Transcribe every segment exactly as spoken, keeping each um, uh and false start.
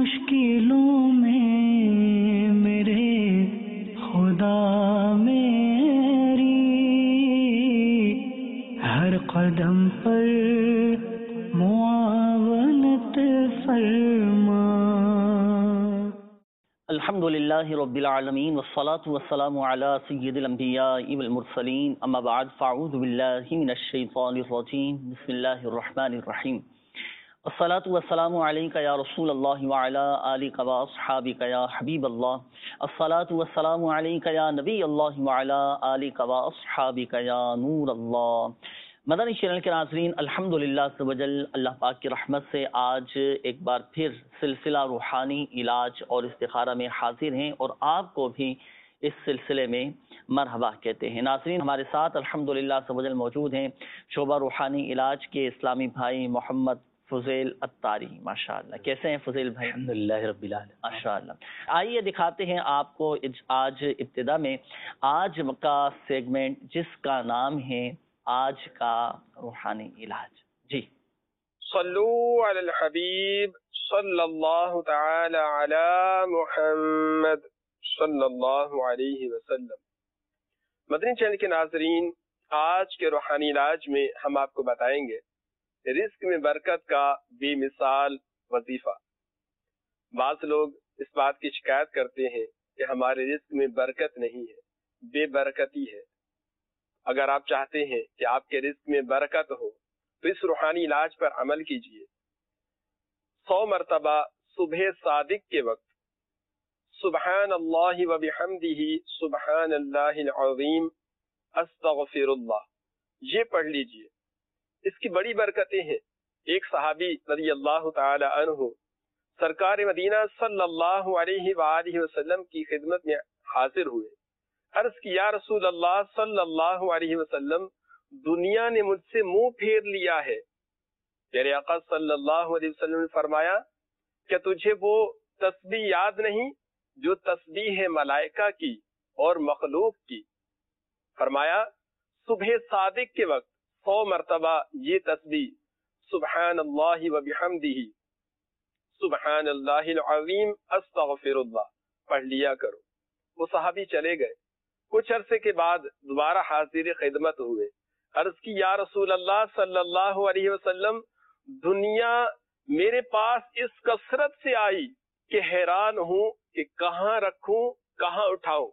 मुश्किलों में मेरे खुदा मेरी हर कदम पर मुआवनत फरमा। अल्हम्दुलिल्लाहि रब्बिल आलमीन वस्सलातु वस्सलामु अला सय्यिदिल अंबियाइ वल मुरसलीन अम्मा बाद फ़अऊज़ु बिल्लाहि मिनश शैतानिर रजीम बिस्मिल्लाहिर रहमानिर रहीम। अस्सलातु वस्सलामु अलैका या रसूलल्लाह व अला आलिका व अस्हाबिका या हबीबल्लाह। अस्सलातु वस्सलामु अलैका या नबीयल्लाह व अला आलिका व अस्हाबिका या नूरल्लाह। मदनी चैनल के नाज़रीन, अल्हम्दुलिल्लाह अज़्ज़ व जल अल्लाह पाक की रहमत से आज एक बार फिर सिलसिला रूहानी इलाज और इस्तिखारा में हाजिर हैं और आपको भी इस सिलसिले में मरहबा कहते हैं। नाज़रीन, हमारे साथ अल्हम्दुलिल्लाह अज़्ज़ व जल मौजूद हैं शोबा रूहानी इलाज के इस्लामी भाई मोहम्मद फुज़ैल अत्तारी। माशाअल्लाह, कैसे हैं फुज़ैल भाई? अल्हम्दुलिल्लाह रब्बिल आलमीन। माशाअल्लाह। आइए दिखाते हैं आपको आज इब्तिदा में आज का सेगमेंट जिसका नाम है आज का रूहानी इलाज। जी, सल्लू अलल हबीब सल्लल्लाहु तआला अला मुहम्मद सल्लल्लाहु अलैहि वसल्लम। मदनी चैनल के नाज़रीन, आज के रूहानी इलाज में हम आपको बताएंगे रिस्क में बरकत का बेमिसाल वजीफा। बाज़ लोग इस बात की शिकायत करते हैं कि हमारे रिस्क में बरकत नहीं है, बेबरकती है। अगर आप चाहते हैं कि आपके रिस्क में बरकत हो तो इस रूहानी इलाज पर अमल कीजिए। सौ मरतबा सुबह सादिक के वक्त सुबहानल्लाहि व बिहम्दिही सुबहानल्लाहिल अज़ीम अस्तगफिरुल्लाह ये पढ़ लीजिए। इसकी बड़ी बरकतें हैं। एक सहाबी रज़ियल्लाहु ताला अन्हु सरकार मदीना सल्लल्लाहु अलैहि वालिहि वसल्लम की खिदमत में हाजिर हुए। अर्ज की, या रसूल अल्लाह सल्लल्लाहु अलैहि वसल्लम, दुनिया ने मुझसे मुंह फेर लिया है। मेरे आका सल्लल्लाहु अलैहि वसल्लम ने फरमाया, क्या तुझे वो तस्बीह याद नहीं जो तस्बीह है मलाइका की और मखलूक की? फरमाया, सुबह सादिक के वक्त सौ मरतबा ये तस्बीह सुबहानल्लाहि व बिहम्दिही सुबहानल्लाहिल अज़ीम अस्तगफिरुल्लाह पढ़ लिया करो। वो सहाबी चले गए। कुछ अरसे के बाद दोबारा हाजिर खिदमत हुए। अर्ज की, या रसूल अल्लाह सल्लल्लाहु अलैहि वसल्लम, दुनिया मेरे पास इस कसरत से आई कि हैरान हूं कि कहाँ रखूं, कहाँ उठाऊं।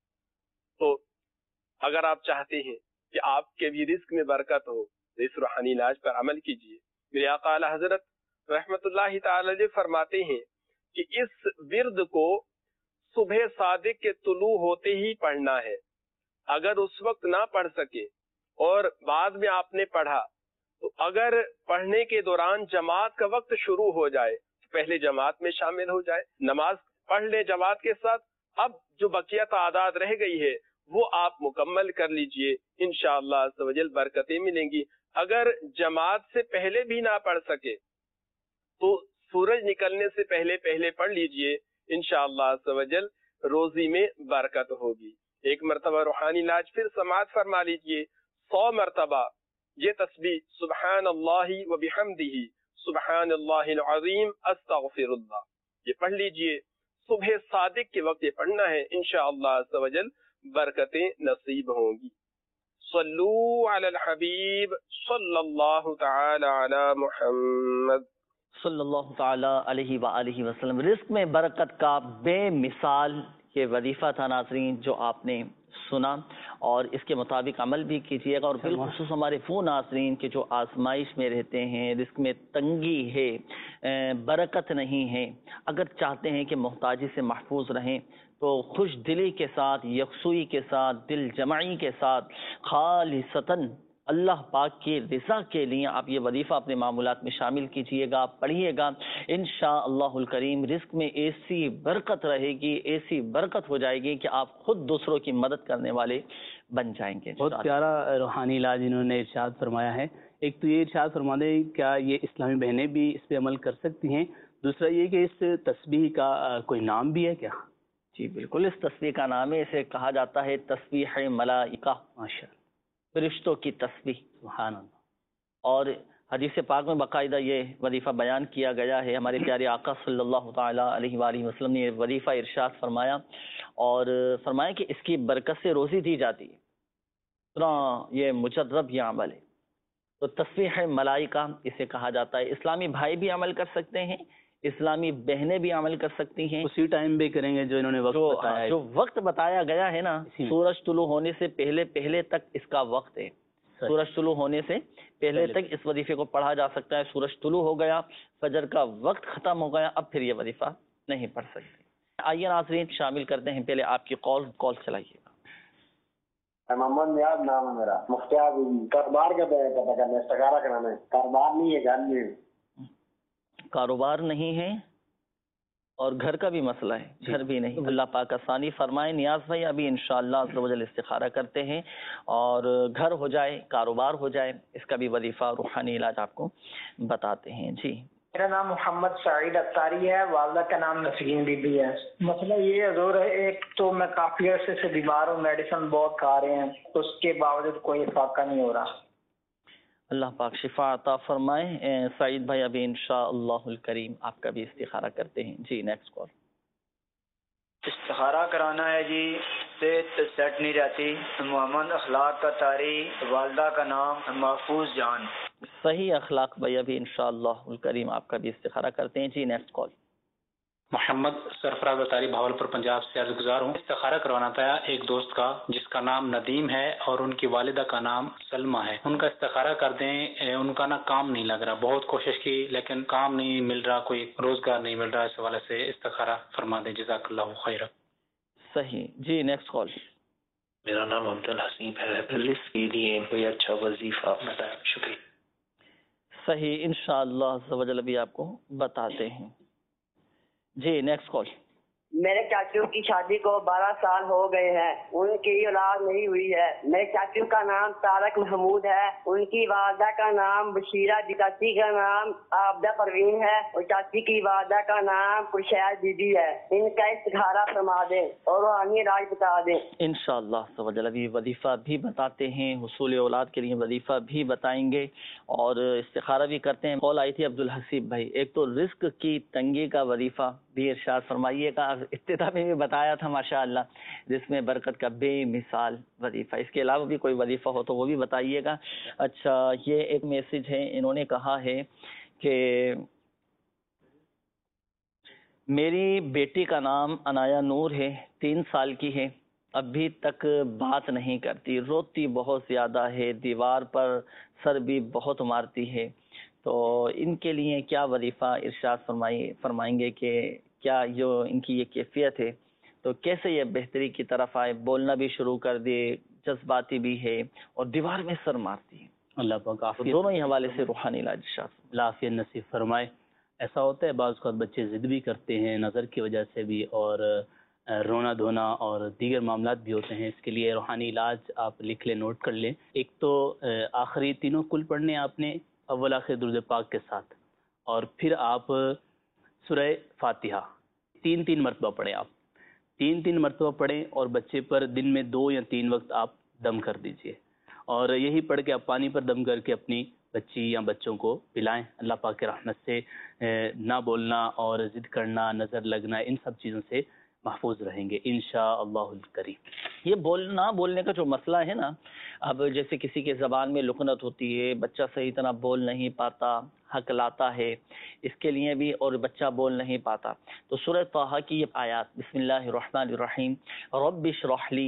तो अगर आप चाहते हैं कि आपके भी रिस्क में बरकत हो तो इस रूहानी इलाज पर अमल कीजिए। मेरे आका आला हजरत रहमतुल्लाहि ताला अलैहि फरमाते हैं कि इस विर्द को सुबह सादिक के तुलू होते ही पढ़ना है। अगर उस वक्त ना पढ़ सके और बाद में आपने पढ़ा तो अगर पढ़ने के दौरान जमात का वक्त शुरू हो जाए तो पहले जमात में शामिल हो जाए, नमाज पढ़ ले जमात के साथ। अब जो बकिया तादाद रह गई है वो आप मुकम्मल कर लीजिए, इंशाअल्लाह अज़्ज़ व जल बरकतें मिलेंगी। अगर जमात से पहले भी ना पढ़ सके तो सूरज निकलने से पहले पहले पढ़ लीजिए, इंशाअल्लाह अज़्ज़ व जल रोजी में बरकत होगी। एक मरतबा रूहानी इलाज फिर समाअत फरमा लीजिए। सौ मरतबा ये तस्बीह सुबहानल्लाहि व बिहम्दिही सुबहानल्लाहिल अज़ीम अस्तगफिरुल्लाह ये पढ़ लीजिए। सुबह सादिक के वक्त ये पढ़ना है, इंशाअल्लाह अज़्ज़ व जल बरकतें नसीब होंगी। सल्लू अलल हबीब सल्लल्लाहु तआला अला मुहम्मद सल्लल्लाहु ताला अलैहि व आलिहि वसल्लम। रिस्क में बरकत का बेमिसाल ये वजीफा था नाज़रीन जो आपने सुना, और इसके मुताबिक अमल भी कीजिएगा। और बिलखुसूस हमारे वो नाज़रीन के जो आजमाइश में रहते हैं, रिस्क में तंगी है, बरकत नहीं है, अगर चाहते हैं कि मोहताजी से महफूज रहें तो खुश दिली के साथ, यकसुई के साथ, दिल जमाई के साथ, खालिसतन अल्लाह पाक की रिज़ा के लिए आप ये वजीफ़ा अपने मामूलात में शामिल कीजिएगा, पढ़िएगा। इंशाअल्लाहुल करीम रिस्क में ऐसी बरकत रहेगी, ऐसी बरकत हो जाएगी कि आप खुद दूसरों की मदद करने वाले बन जाएंगे। बहुत प्यारा रूहानी इलाज इन्होंने इरशाद फरमाया है। एक तो ये इरशाद फरमा दें, क्या ये इस्लामी बहनें भी इस पे अमल कर सकती हैं? दूसरा ये कि इस तस्बीह का कोई नाम भी है क्या? जी बिल्कुल, इस तस्बीह का नाम है, इसे कहा जाता है तस्बीह मलाइका, माशाअल्लाह, फरिश्तों की तस्बीह। सुभान अल्लाह। और حدیث پاک میں باقاعدہ یہ وظیفہ بیان کیا گیا ہے. ہمارے پیارے آقا صلی اللہ تعالیٰ علیہ وآلہ وسلم نے یہ وظیفہ ارشاد فرمایا اور فرمایا کہ اس کی برکت سے روزی دی جاتی ہے. اتنا یہ مجرب یہ عمل ہے. تو تسبیح ملائکہ اسے کہا جاتا ہے. اسلامی بھائی بھی عمل کر سکتے ہیں, اسلامی بہنیں بھی عمل کر سکتی ہیں. اسی ٹائم بھی کریں گے جو انہوں نے وقت جو بتایا ہے. جو وقت بتایا گیا ہے نا, سورج طلوع ہونے سے پہلے پہلے تک اس کا وقت ہے. سورج طلوع ہونے سے پہلے تک اس وظیفے کو پڑھا جا سکتا ہے. سورج طلوع ہو گیا, فجر کا وقت ختم ہو گیا, اب پھر یہ وظیفہ نہیں پڑھ سکتے. آئیے ناظرین شامل کرتے ہیں پہلے آپ کی کال کال چلائیے گا. محمد نیاز نام ہے میرا. مختار کاروبار کا پتہ کرنا ہے, استخارہ کرانا ہے. کاروبار نہیں ہے, گھر میں کاروبار نہیں ہے اور گھر کا بھی مسئلہ ہے, گھر بھی نہیں. اللہ پاک آسانی فرمائے. نیاز بھائی ابھی انشاءاللہ عز و جل استخارہ کرتے ہیں اور گھر ہو جائے, کاروبار ہو جائے, اس کا بھی وظیفہ روحانی علاج آپ کو بتاتے ہیں. جی میرا نام محمد سعید اختاری ہے, والدہ کا نام نسرین بی بی ہے. مسئلہ یہ حضور ہے, ایک تو میں کافی عرصے سے بیمار ہوں, میڈیسن بہت کھا رہے ہیں, اس کے باوجود کوئی فائدہ نہیں ہو رہا. اللہ پاک شفا عطا فرمائے. سعید بھائی ابھی انشاءاللہ الکریم آپ کا بھی استخارہ کرتے ہیں. جی نیکسٹ کال. استخارہ کرانا ہے جی, صحت سیٹ نہیں رہتی. محمد اخلاق کا تاری, والدہ کا نام محفوظ جان. صحیح اخلاق بھائی ابھی انشاءاللہ الکریم آپ کا بھی استخارہ کرتے ہیں. جی نیکسٹ کال. محمد سرفراز اتاری بھاولپور پنجاب سے عرض گزار ہوں. استخارہ کروانا تھا ایک دوست کا جس کا نام ندیم ہے اور ان کی والدہ کا نام سلمہ ہے. ان کا استخارہ کر دیں, ان کا نا کام نہیں لگ رہا, بہت کوشش کی لیکن کام نہیں مل رہا, کوئی روزگار نہیں مل رہا. اس حوالے سے استخارہ فرما دیں, جزاک اللہ خیر. صحیح. جی نیکسٹ کال. میرا نام عبد الحسیب ہے. پولیس کے لیے کوئی اچھا وظیفہ بتائیں. شکریہ. صحیح, انشاءاللہ عز و جل بھی آپ کو بتاتے ہیں. جی نیکسٹ کال. میرے چاچو کی شادی کو بارہ سال ہو گئے ہیں, ان کی اولاد نہیں ہوئی ہے. میرے چاچو کا نام طارق محمود ہے, ان کی والدہ کا نام بشیرہ, چاچی کا نام عابدہ پروین ہے اور چاچی کی والدہ کا نام کشید بی بی ہے. ان کا استخارہ فرما دیں اور روحانی راج بتا دیں. انشاءاللہ عز و جل بھی وظیفہ بھی بتاتے ہیں, حصول اولاد کے لیے وظیفہ بھی بتائیں گے اور استخارہ بھی کرتے ہیں. کال آئی تھی عبد الحسیب بھائی, ایک تو رزق کی تنگی کا وظیفہ بھی ارشاد فرمائیے گا. ابتدا میں بھی بتایا تھا ماشاءاللہ جس میں برکت کا بے مثال وظیفہ. اس کے علاوہ بھی کوئی وظیفہ ہو تو وہ بھی بتائیے گا. اچھا, یہ ایک میسج ہے, انہوں نے کہا ہے کہ میری بیٹی کا نام عنایا نور ہے, تین سال کی ہے, ابھی تک بات نہیں کرتی, روتی بہت زیادہ ہے, دیوار پر سر بھی بہت مارتی ہے. تو ان کے لیے کیا وظیفہ ارشاد فرمائی فرمائیں گے کہ کیا جو ان کی یہ کیفیت ہے تو کیسے یہ بہتری کی طرف آئے؟ بولنا بھی شروع کر دے, جذباتی بھی ہے اور دیوار میں سر مارتی ہے. اللہ پاک عافیت, دونوں ہی حوالے سے روحانی علاج عافیت نصیب فرمائے. ایسا ہوتا ہے بعض اوقات بچے ضد بھی کرتے ہیں نظر کی وجہ سے بھی, اور رونا دھونا اور دیگر معاملات بھی ہوتے ہیں. اس کے لیے روحانی علاج آپ لکھ لیں, نوٹ کر لیں. ایک تو آخری تینوں کل پڑھنے آپ نے اول آخر درود پاک کے ساتھ, اور پھر آپ سورہ فاتحہ تین تین مرتبہ پڑھیں. آپ تین تین مرتبہ پڑھیں اور بچے پر دن میں دو یا تین وقت آپ دم کر دیجئے, اور یہی پڑھ کے آپ پانی پر دم کر کے اپنی بچی یا بچوں کو پلائیں. اللہ پاک کی رحمت سے نہ بولنا اور ضد کرنا, نظر لگنا, ان سب چیزوں سے محفوظ رہیں گے انشاءاللہ الکریم. یہ بولنا بولنے کا جو مسئلہ ہے نا, اب جیسے کسی کے زبان میں لکنت ہوتی ہے, بچہ صحیح طرح بول نہیں پاتا, حق لاتا ہے, اس کے لیے بھی, اور بچہ بول نہیں پاتا, تو سورہ طٰہٰ کی یہ آیات, بسم اللہ الرحمن الرحیم, رب اشرح لی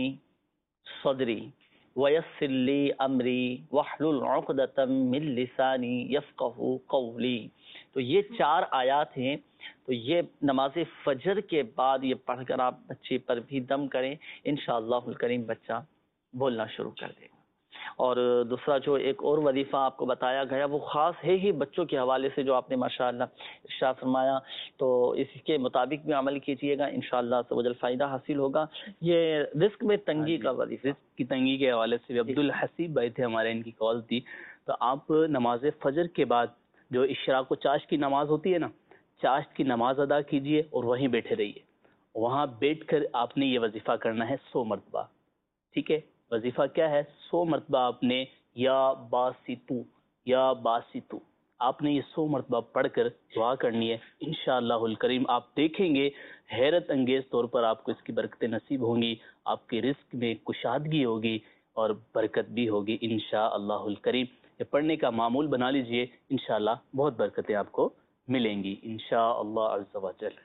صدری ویسر لی امری واحلل عقدۃ من لسانی یفقہوا قولی, تو یہ چار آیات ہیں. تو یہ نماز فجر کے بعد یہ پڑھ کر آپ بچے پر بھی دم کریں, انشاءاللہ الکریم بچہ بولنا شروع کر دے گا. اور دوسرا جو ایک اور وظیفہ آپ کو بتایا گیا وہ خاص ہے ہی بچوں کے حوالے سے, جو آپ نے ماشاءاللہ ارشاد فرمایا, تو اس کے مطابق بھی عمل کیجئے گا, انشاءاللہ تعالی فائدہ حاصل ہوگا. یہ رزق میں تنگی کا وظیفہ, رزق کی تنگی کے حوالے سے عبد الحسیب بھائی تھے ہمارے, ان کی کال تھی. تو آپ نماز فجر کے بعد جو اشراق و چاشت کی نماز ہوتی ہے نا, چاشت کی نماز ادا کیجئے اور وہیں بیٹھے رہیے. وہاں بیٹھ کر آپ نے یہ وظیفہ کرنا ہے سو مرتبہ. ٹھیک ہے, وظیفہ کیا ہے؟ سو مرتبہ آپ نے یا باسطو یا باسطو، آپ نے یہ سو مرتبہ پڑھ کر دعا کرنی ہے. انشاءاللہ الکریم آپ دیکھیں گے حیرت انگیز طور پر آپ کو اس کی برکتیں نصیب ہوں گی، آپ کے رزق میں کشادگی ہوگی اور برکت بھی ہوگی انشاءاللہ الکریم. یہ پڑھنے کا معمول بنا لیجئے، انشاءاللہ بہت برکتیں آپ کو ملیں گی انشاءاللہ عز و جل.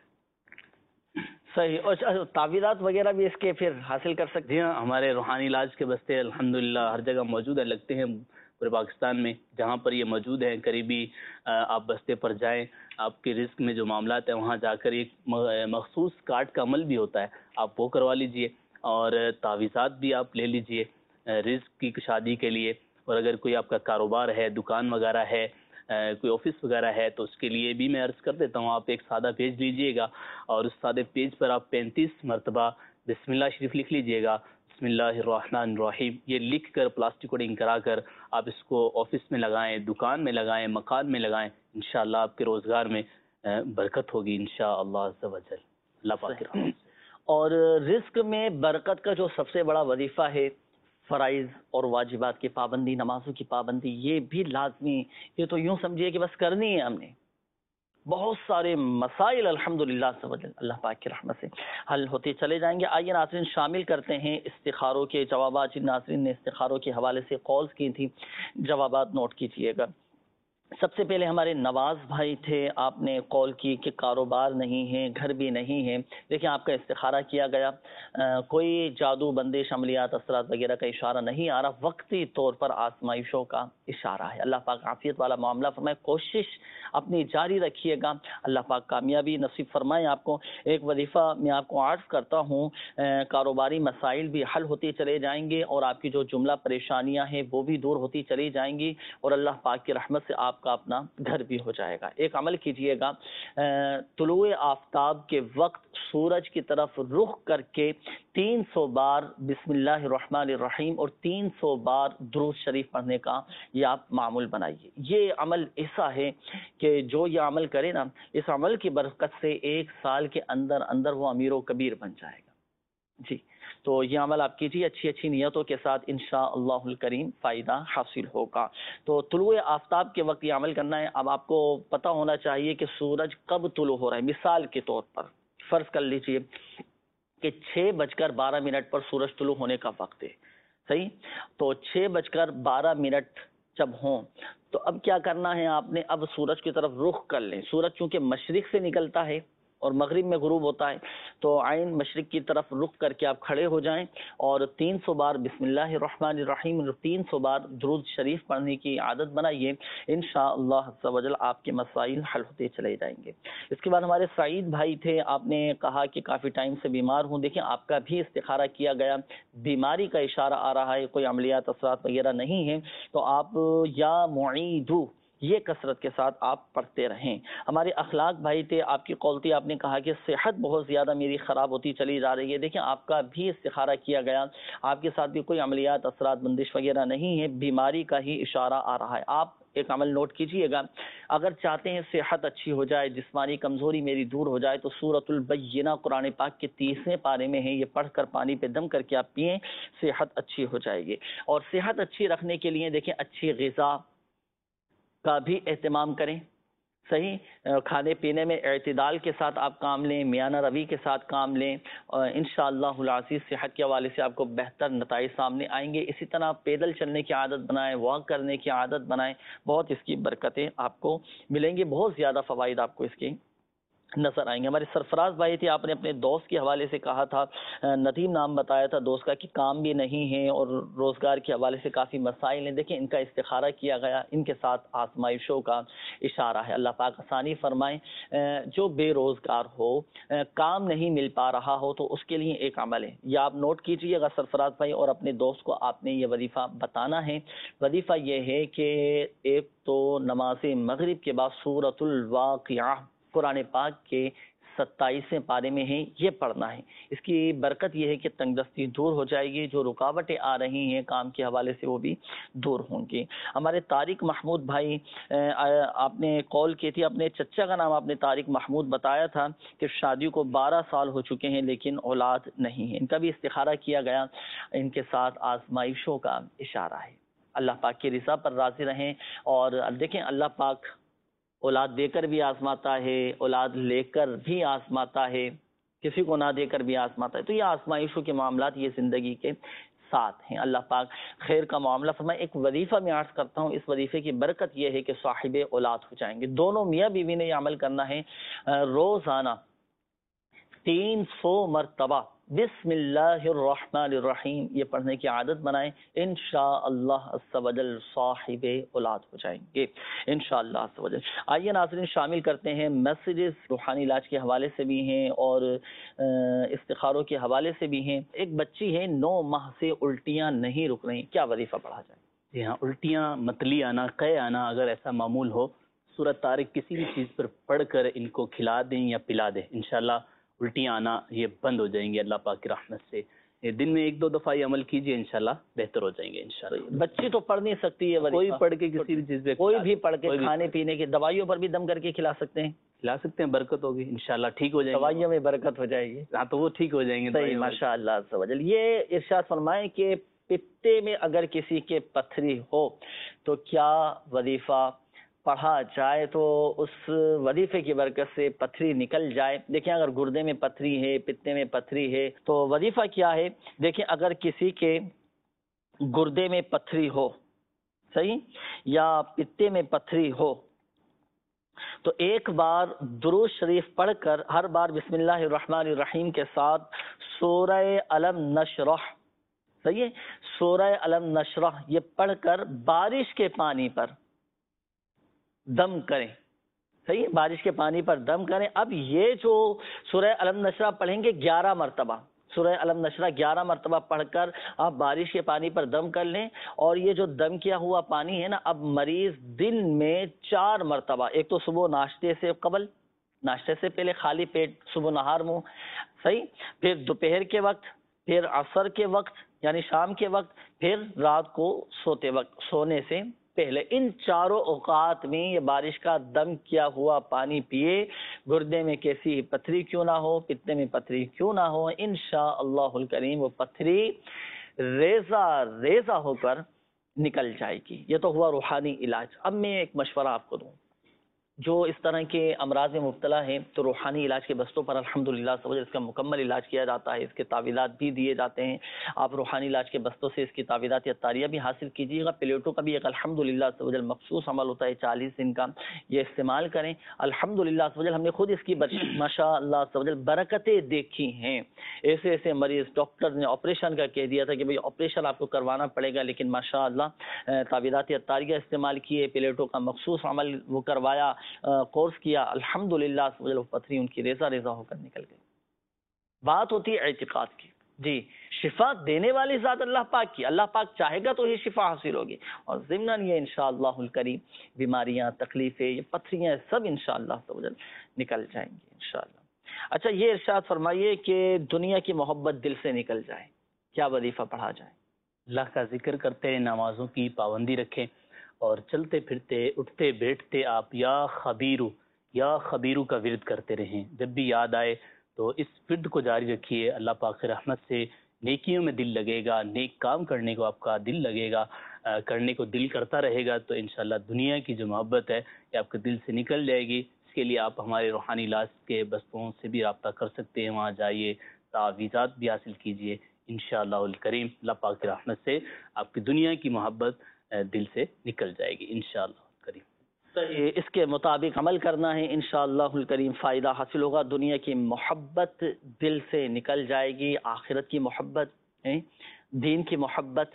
صحیح. اور تعویذات وغیرہ بھی اس کے پھر حاصل کر سکتے جی ہاں، ہمارے روحانی علاج کے بستے الحمدللہ ہر جگہ موجود ہے، لگتے ہیں پورے پاکستان میں جہاں پر یہ موجود ہیں. قریبی آپ بستے پر جائیں، آپ کے رزق میں جو معاملات ہیں وہاں جا کر ایک مخصوص کارڈ کا عمل بھی ہوتا ہے، آپ وہ کروا لیجئے اور تعویذات بھی آپ لے لیجئے رزق کی کشادی کے لیے. اور اگر کوئی آپ کا کاروبار ہے، دکان وغیرہ ہے، کوئی آفس وغیرہ ہے تو اس کے لیے بھی میں عرض کر دیتا ہوں، آپ ایک سادہ پیج لیجئے گا اور اس سادے پیج پر آپ پینتیس مرتبہ بسم اللہ شریف لکھ لیجئے گا. بسم اللہ الرحمن الرحیم یہ لکھ کر پلاسٹک کوڈنگ کرا کر آپ اس کو آفس میں لگائیں، دکان میں لگائیں، مکان میں لگائیں. انشاءاللہ آپ کے روزگار میں برکت ہوگی انشاءاللہ عز و جل. اللہ پاک کی رحمت سے. اور رزق میں برکت کا جو سب سے بڑا وظیفہ ہے فرائض اور واجبات کی پابندی، نمازوں کی پابندی، یہ بھی لازمی. یہ تو یوں سمجھیے کہ بس کرنی ہے ہم نے. بہت سارے مسائل الحمدللہ اللہ پاک کی رحمت سے حل ہوتے چلے جائیں گے. آئیے ناظرین شامل کرتے ہیں استخاروں کے جوابات. جن ناظرین نے استخاروں کے حوالے سے کالز کی تھی جوابات نوٹ کیجیے گا. سب سے پہلے ہمارے نواز بھائی تھے، آپ نے کال کی کہ کاروبار نہیں ہے، گھر بھی نہیں ہے. دیکھیں آپ کا استخارہ کیا گیا، آ, کوئی جادو بندش عملیات اثرات وغیرہ کا اشارہ نہیں آ رہا، وقتی طور پر آزمائشوں کا اشارہ ہے. اللہ پاک عافیت والا معاملہ فرمائے. کوشش اپنی جاری رکھیے گا، اللہ پاک کامیابی نصیب فرمائے آپ کو. ایک وظیفہ میں آپ کو عرض کرتا ہوں، آ, کاروباری مسائل بھی حل ہوتے چلے جائیں گے اور آپ کی جو جملہ پریشانیاں ہیں وہ بھی دور ہوتی چلی جائیں گی اور اللہ پاک کی رحمت سے آپ کا اپنا گھر بھی ہو جائے گا. ایک عمل کیجئے گا، طلوع آفتاب کے وقت سورج کی طرف رخ کر کے تین سو بار بسم اللہ الرحمن الرحیم اور تین سو بار درود شریف پڑھنے کا یہ آپ معمول بنائیے. یہ عمل ایسا ہے کہ جو یہ عمل کرے نا، اس عمل کی برکت سے ایک سال کے اندر اندر وہ امیر و کبیر بن جائے گا. جی تو یہ عمل آپ کیجیے اچھی اچھی نیتوں کے ساتھ، انشاءاللہ الکریم فائدہ حاصل ہوگا. تو طلوع آفتاب کے وقت یہ عمل کرنا ہے. اب آپ کو پتہ ہونا چاہیے کہ سورج کب طلوع ہو رہا ہے. مثال کے طور پر فرض کر لیجئے کہ چھ بج کر بارہ منٹ پر سورج طلوع ہونے کا وقت ہے، صحیح؟ تو چھ بج کر بارہ منٹ جب ہوں تو اب کیا کرنا ہے آپ نے، اب سورج کی طرف رخ کر لیں. سورج چونکہ مشرق سے نکلتا ہے اور مغرب میں غروب ہوتا ہے، تو عین مشرق کی طرف رخ کر کے آپ کھڑے ہو جائیں اور تین سو بار بسم اللہ الرحمن الرحیم اور تین سو بار درود شریف پڑھنے کی عادت بنائیے. انشاءاللہ عز و جل آپ کے مسائل حل ہوتے چلے جائیں گے. اس کے بعد ہمارے سعید بھائی تھے، آپ نے کہا کہ کافی ٹائم سے بیمار ہوں. دیکھیں آپ کا بھی استخارہ کیا گیا، بیماری کا اشارہ آ رہا ہے، کوئی عملیات اثرات وغیرہ نہیں ہے، تو آپ یا معیدو یہ کثرت کے ساتھ آپ پڑھتے رہیں. ہمارے اخلاق بھائی تھے، آپ کی کال تھی، آپ نے کہا کہ صحت بہت زیادہ میری خراب ہوتی چلی جا رہی ہے. دیکھیں آپ کا بھی استخارہ کیا گیا، آپ کے ساتھ بھی کوئی عملیات اثرات بندش وغیرہ نہیں ہے، بیماری کا ہی اشارہ آ رہا ہے. آپ ایک عمل نوٹ کیجئے گا، اگر چاہتے ہیں صحت اچھی ہو جائے، جسمانی کمزوری میری دور ہو جائے، تو سورۃ البینہ قرآن پاک کے تیسرے پارے میں ہے، یہ پڑھ کر پانی پہ دم کر کے آپ پئیں، صحت اچھی ہو جائے گی. اور صحت اچھی رکھنے کے لیے دیکھیں اچھی غذا کا بھی اہتمام کریں، صحیح؟ کھانے پینے میں اعتدال کے ساتھ آپ کام لیں، میانہ روی کے ساتھ کام لیں، انشاءاللہ العزیز صحت کے حوالے سے آپ کو بہتر نتائج سامنے آئیں گے. اسی طرح پیدل چلنے کی عادت بنائیں، واک کرنے کی عادت بنائیں، بہت اس کی برکتیں آپ کو ملیں گی، بہت زیادہ فوائد آپ کو اس کے نظر آئیں گے. ہمارے سرفراز بھائی تھے، آپ نے اپنے دوست کے حوالے سے کہا تھا، ندیم نام بتایا تھا دوست کا، کہ کام بھی نہیں ہے اور روزگار کے حوالے سے کافی مسائل ہیں. دیکھیں ان کا استخارہ کیا گیا، ان کے ساتھ آزمائشوں کا اشارہ ہے. اللہ پاک آسانی فرمائیں. جو بے روزگار ہو، کام نہیں مل پا رہا ہو، تو اس کے لیے ایک عمل ہے، یہ آپ نوٹ کیجئے گا سرفراز بھائی، اور اپنے دوست کو آپ نے یہ وظیفہ بتانا ہے. وظیفہ یہ ہے کہ ایک تو نماز مغرب کے بعد سورۃ الواقعہ قرآن پاک کے ستائیسویں پارے میں ہے، یہ پڑھنا ہے. اس کی برکت یہ ہے کہ تنگ دستی دور ہو جائے گی، جو رکاوٹیں آ رہی ہیں کام کے حوالے سے وہ بھی دور ہوں گی. ہمارے طارق محمود بھائی، آپ نے کال کی تھی، اپنے چچا کا نام آپ نے طارق محمود بتایا تھا کہ شادی کو بارہ سال ہو چکے ہیں لیکن اولاد نہیں ہے. ان کا بھی استخارہ کیا گیا، ان کے ساتھ آزمائشوں کا اشارہ ہے. اللہ پاک کی رضا پر راضی رہیں. اور دیکھیں اللہ پاک اولاد دے کر بھی آزماتا ہے، اولاد لے کر بھی آزماتا ہے، کسی کو نہ دے کر بھی آزماتا ہے. تو یہ آزمائشوں کے معاملات یہ زندگی کے ساتھ ہیں. اللہ پاک خیر کا معاملہ فرمائے. ایک وظیفہ میں عرض کرتا ہوں، اس وظیفے کی برکت یہ ہے کہ صاحب اولاد ہو جائیں گے. دونوں میاں بیوی نے یہ عمل کرنا ہے، روزانہ تین سو مرتبہ بسم اللہ الرحمن الرحیم یہ پڑھنے کی عادت بنائیں. انشاءاللہ عز و جل صاحب اولاد ہو جائیں گے انشاءاللہ عز و جل. آئیے ناظرین شامل کرتے ہیں میسیجز، روحانی علاج کے حوالے سے بھی ہیں اور استخاروں کے حوالے سے بھی ہیں. ایک بچی ہے نو ماہ سے الٹیاں نہیں رک رہی، کیا وظیفہ پڑھا جائے؟ جی ہاں، الٹیاں، متلی آنا، قے آنا اگر ایسا معمول ہو، سورۃ طارق کسی بھی چیز پر پڑھ کر ان کو کھلا دیں یا پلا دیں، انشاءاللہ الٹیاں آنا یہ بند ہو جائیں گے اللہ پاک کی رحمت سے. دن میں ایک دو دفعہ یہ عمل کیجئے، انشاءاللہ بہتر ہو جائیں گے انشاءاللہ. بچی تو پڑھ نہیں سکتی ہے، کوئی پڑھ کے کسی بھی چیز پہ، کوئی بھی پڑھ کے کھانے پینے کی دوائیوں پر بھی دم کر کے کھلا سکتے ہیں، کھلا سکتے ہیں، برکت ہوگی انشاءاللہ، ٹھیک ہو جائیں گے، دوائیوں میں برکت ہو جائے گی. ہاں تو وہ ٹھیک ہو جائیں گے. صحیح، ماشاء اللہ عز و جل. یہ ارشاد فرمائیں کہ پتے میں اگر کسی کے پتھری ہو تو کیا وظیفہ پڑھا جائے تو اس وظیفے کی برکت سے پتھری نکل جائے؟ دیکھیں اگر گردے میں پتھری ہے، پتے میں پتھری ہے تو وظیفہ کیا ہے؟ دیکھیں اگر کسی کے گردے میں پتھری ہو، صحیح، یا پتے میں پتھری ہو تو ایک بار درود شریف پڑھ کر ہر بار بسم اللہ الرحمن الرحیم کے ساتھ سورہ علم نشرح، صحیح ہے، سورہ علم نشرح یہ پڑھ کر بارش کے پانی پر دم کریں، صحیح، بارش کے پانی پر دم کریں. اب یہ جو سورہ علم نشرح پڑھیں گے گیارہ مرتبہ، سورہ علم نشرح گیارہ مرتبہ پڑھ کر آپ بارش کے پانی پر دم کر لیں. اور یہ جو دم کیا ہوا پانی ہے نا، اب مریض دن میں چار مرتبہ، ایک تو صبح ناشتے سے قبل، ناشتے سے پہلے خالی پیٹ صبح نہار منہ، صحیح، پھر دوپہر کے وقت، پھر عصر کے وقت یعنی شام کے وقت، پھر رات کو سوتے وقت، سونے سے پہلے، ان چاروں اوقات میں یہ بارش کا دم کیا ہوا پانی پیے. گردے میں کیسی پتھری کیوں نہ ہو، پتے میں پتھری کیوں نہ ہو، انشاءاللہ الکریم وہ پتھری ریزہ ریزہ ہو کر نکل جائے گی. یہ تو ہوا روحانی علاج. اب میں ایک مشورہ آپ کو دوں، جو اس طرح کے امراض میں مبتلا ہیں تو روحانی علاج کے بستوں پر الحمدللہ اس کا مکمل علاج کیا جاتا ہے، اس کے تعویذات بھی دیے جاتے ہیں. آپ روحانی علاج کے بستوں سے اس کی تعویذات یا تاریہ بھی حاصل کیجیے گا. پلیٹوں کا بھی ایک الحمدللہ مخصوص عمل ہوتا ہے چالیس دن کا، یہ استعمال کریں. الحمدللہ ہم نے خود اس کی ماشاء اللہ برکتیں دیکھی ہیں. ایسے ایسے مریض ڈاکٹر نے آپریشن کا کہہ دیا تھا کہ بھئی آپریشن آپ کو کروانا پڑے گا، لیکن ماشاء اللہ تعویذات یا تاریہ استعمال کیے، پلیٹوں کا مخصوص عمل وہ کروایا، کورس کیا، الحمدللہ پتھری ان کی ریزہ ریزہ ہو کر نکل گئی. بات ہوتی ہے اعتقاد کی. جی، شفا دینے والی ذات اللہ پاک کی، اللہ پاک چاہے گا تو ہی شفا حاصل ہوگی. اور ضمن یہ انشاءاللہ الکریم بیماریاں، تکلیفیں، یہ پتھریاں سب انشاءاللہ نکل جائیں گی انشاءاللہ. اچھا یہ ارشاد فرمائیے کہ دنیا کی محبت دل سے نکل جائے، کیا وظیفہ پڑھا جائے؟ اللہ کا ذکر کرتے، نمازوں کی پابندی رکھیں اور چلتے پھرتے اٹھتے بیٹھتے آپ یا خبیرو یا خبیرو کا ورد کرتے رہیں. جب بھی یاد آئے تو اس ورد کو جاری رکھیے. اللہ پاک رحمت سے نیکیوں میں دل لگے گا، نیک کام کرنے کو آپ کا دل لگے گا، کرنے کو دل کرتا رہے گا تو انشاءاللہ دنیا کی جو محبت ہے یہ آپ کے دل سے نکل جائے گی. اس کے لیے آپ ہمارے روحانی علاج کے بستوں سے بھی رابطہ کر سکتے ہیں، وہاں جائیے، تعویذات بھی حاصل کیجیے انشاءاللہ الکریم. اللہ پاک کی رحمت سے آپ کی دنیا کی محبت دل سے نکل جائے گی انشاءاللہ الکریم. اس کے مطابق عمل کرنا ہے انشاءاللہ الکریم، فائدہ حاصل ہوگا. دنیا کی محبت دل سے نکل جائے گی، آخرت کی محبت، دین کی محبت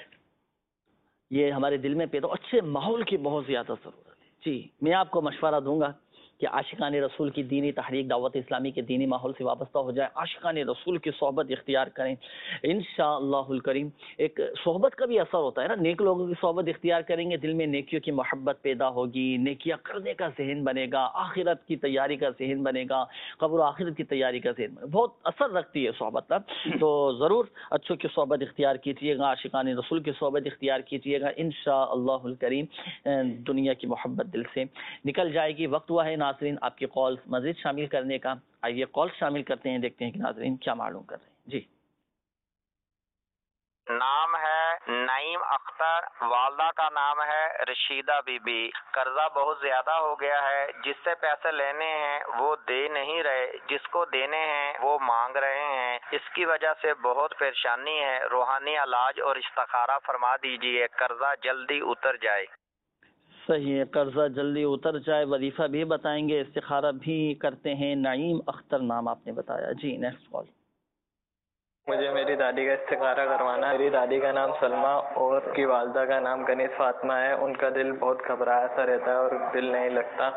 یہ ہمارے دل میں پیدا. اچھے ماحول کی بہت زیادہ ضرورت ہے. جی میں آپ کو مشورہ دوں گا کہ عاشقان رسول کی دینی تحریک دعوت اسلامی کے دینی ماحول سے وابستہ ہو جائے، عاشقان رسول کی صحبت اختیار کریں انشاءاللہ الکریم. ایک صحبت کا بھی اثر ہوتا ہے نا، نیک لوگوں کی صحبت اختیار کریں گے، دل میں نیکیوں کی محبت پیدا ہوگی، نیکیاں کرنے کا ذہن بنے گا، آخرت کی تیاری کا ذہن بنے گا، قبر و آخرت کی تیاری کا ذہن بنے گا. بہت اثر رکھتی ہے صحبت کا. تو ضرور اچھوں کی صحبت اختیار کیجیے گا، عاشقان رسول کی صحبت اختیار کیجیے گا انشاءاللہ الکریم. دنیا کی محبت دل سے نکل جائے گی. وقت ہوا ہے ناظرین آپ کی کال مزید شامل کرنے کا. آئیے کال شامل کرتے ہیں، دیکھتے ہیں کہ ناظرین کیا معلوم کر رہے ہیں. جی نام ہے نعیم اختر، والدہ کا نام ہے رشیدہ بی بی۔ قرضہ بہت زیادہ ہو گیا ہے، جس سے پیسے لینے ہیں وہ دے نہیں رہے، جس کو دینے ہیں وہ مانگ رہے ہیں، اس کی وجہ سے بہت پریشانی ہے۔ روحانی علاج اور استخارہ فرما دیجیے، قرضہ جلدی اتر جائے۔ صحیح ہے، قرضہ جلدی اتر جائے، وظیفہ بھی بتائیں گے، استخارہ بھی کرتے ہیں۔ نعیم اختر نام آپ نے بتایا جی، نیکسٹ کال۔ مجھے میری دادی کا استخارہ کروانا ہے۔ میری دادی کا نام سلمہ اور کی والدہ کا نام کنیز فاطمہ ہے۔ ان کا دل بہت گھبرایا سا رہتا ہے اور دل نہیں لگتا۔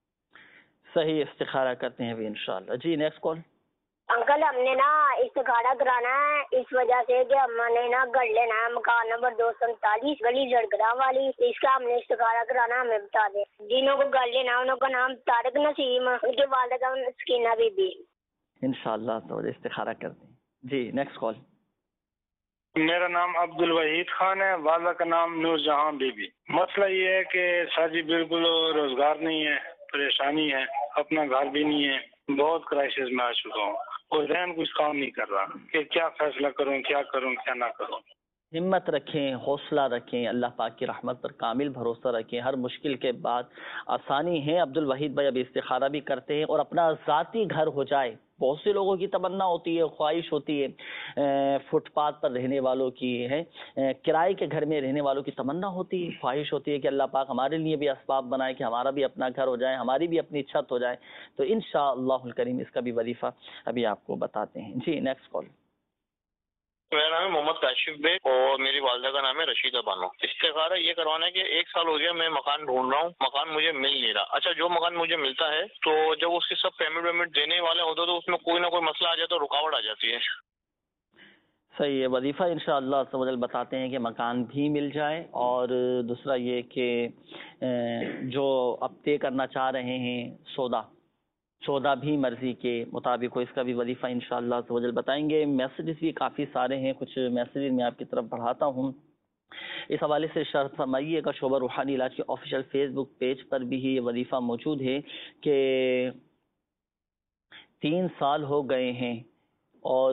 صحیح، استخارہ کرتے ہیں بھی انشاءاللہ جی، نیکسٹ کال۔ انکل ہم نے نا استخارہ کرانا ہے اس وجہ سے کہ ہم نے نا گھر لینا ہے، مکان نمبر دو سو انتالیس گلی جڑگڑا والی، اس کا ہم نے استخارہ کرانا، ہمیں بتا دیں۔ جنہوں کو گھر لینا ہے انہوں کا نام طارق نسیم، ان کے والدہ کا نام سکینہ بی بی۔ انشاءاللہ تو استخارہ کرتے ہیں جی، نیکسٹ کال۔ میرا نام عبد الوحید خان ہے، والدہ کا نام نور جہاں بی بی۔ مسئلہ یہ ہے کہ شادی بالکل روزگار نہیں ہے، پریشانی ہے، اپنا گھر بھی نہیں ہے، بہت کرائسس میں آ چکا ہوں اور ذہن کچھ کام نہیں کر رہا کہ کیا فیصلہ کروں، کیا کروں، کیا نہ کروں۔ ہمت رکھیں، حوصلہ رکھیں، اللہ پاک کی رحمت پر کامل بھروسہ رکھیں، ہر مشکل کے بعد آسانی ہے۔ عبد الوحید بھائی ابھی استخارہ بھی کرتے ہیں اور اپنا ذاتی گھر ہو جائے، بہت سے لوگوں کی تمنا ہوتی ہے، خواہش ہوتی ہے، فٹ پاتھ پر رہنے والوں کی ہے، کرائے کے گھر میں رہنے والوں کی تمنا ہوتی ہے، خواہش ہوتی ہے کہ اللہ پاک ہمارے لیے بھی اسباب بنائے کہ ہمارا بھی اپنا گھر ہو جائے، ہماری بھی اپنی چھت ہو جائے۔ تو انشاءاللہ الکریم اس کا بھی وظیفہ ابھی آپ کو بتاتے ہیں جی، نیکسٹ کال۔ میرا نام ہے محمد کاشف بیگ اور میری والدہ کا نام ہے رشیدہ بانو۔ استخارہ یہ کروانا ہے کہ ایک سال ہو گیا میں مکان ڈھونڈ رہا ہوں، مکان مجھے مل نہیں رہا۔ اچھا، جو مکان مجھے ملتا ہے تو جب اس کے سب پیمنٹ ویمنٹ دینے والے ہوتے تو اس میں کوئی نہ کوئی مسئلہ آ جاتا ہے، رکاوٹ آ جاتی ہے۔ صحیح ہے، وظیفہ انشاءاللہ عز و جل بتاتے ہیں کہ مکان بھی مل جائے، اور دوسرا یہ کہ جو اب طے کرنا چاہ رہے ہیں سودا سودا بھی مرضی کے مطابق ہو، اس کا بھی وظیفہ انشاءاللہ عز و جل بتائیں گے۔ میسیجز بھی کافی سارے ہیں، کچھ میسیجز میں آپ کی طرف بڑھاتا ہوں۔ اس حوالے سے ارشاد فرمائیے گا، شعبہ روحانی علاج کے آفیشیل فیس بک پیج پر بھی یہ وظیفہ موجود ہے کہ تین سال ہو گئے ہیں اور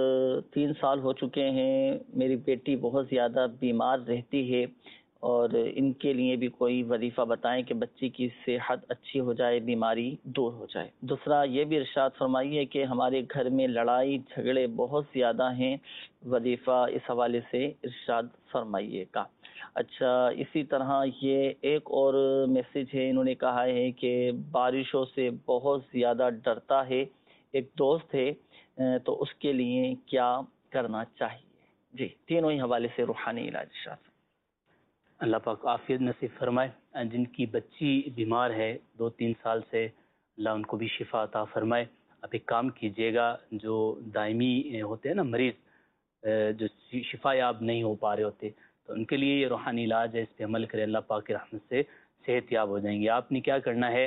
تین سال ہو چکے ہیں، میری بیٹی بہت زیادہ بیمار رہتی ہے اور ان کے لیے بھی کوئی وظیفہ بتائیں کہ بچی کی صحت اچھی ہو جائے، بیماری دور ہو جائے۔ دوسرا یہ بھی ارشاد فرمائیے کہ ہمارے گھر میں لڑائی جھگڑے بہت زیادہ ہیں، وظیفہ اس حوالے سے ارشاد فرمائیے گا۔ اچھا، اسی طرح یہ ایک اور میسیج ہے، انہوں نے کہا ہے کہ بارشوں سے بہت زیادہ ڈرتا ہے، ایک دوست ہے، تو اس کے لیے کیا کرنا چاہیے؟ جی، تینوں ہی حوالے سے روحانی علاج ارشاد۔ اللہ پاک عافیت نصیب فرمائے۔ جن کی بچی بیمار ہے دو تین سال سے، اللہ ان کو بھی شفا عطا فرمائے۔ آپ ایک کام کیجئے گا، جو دائمی ہوتے ہیں نا مریض جو شفا یاب نہیں ہو پا رہے ہوتے، تو ان کے لیے یہ روحانی علاج ہے، اس پہ عمل کریں، اللہ پاک کی رحمت سے صحت یاب ہو جائیں گے۔ آپ نے کیا کرنا ہے،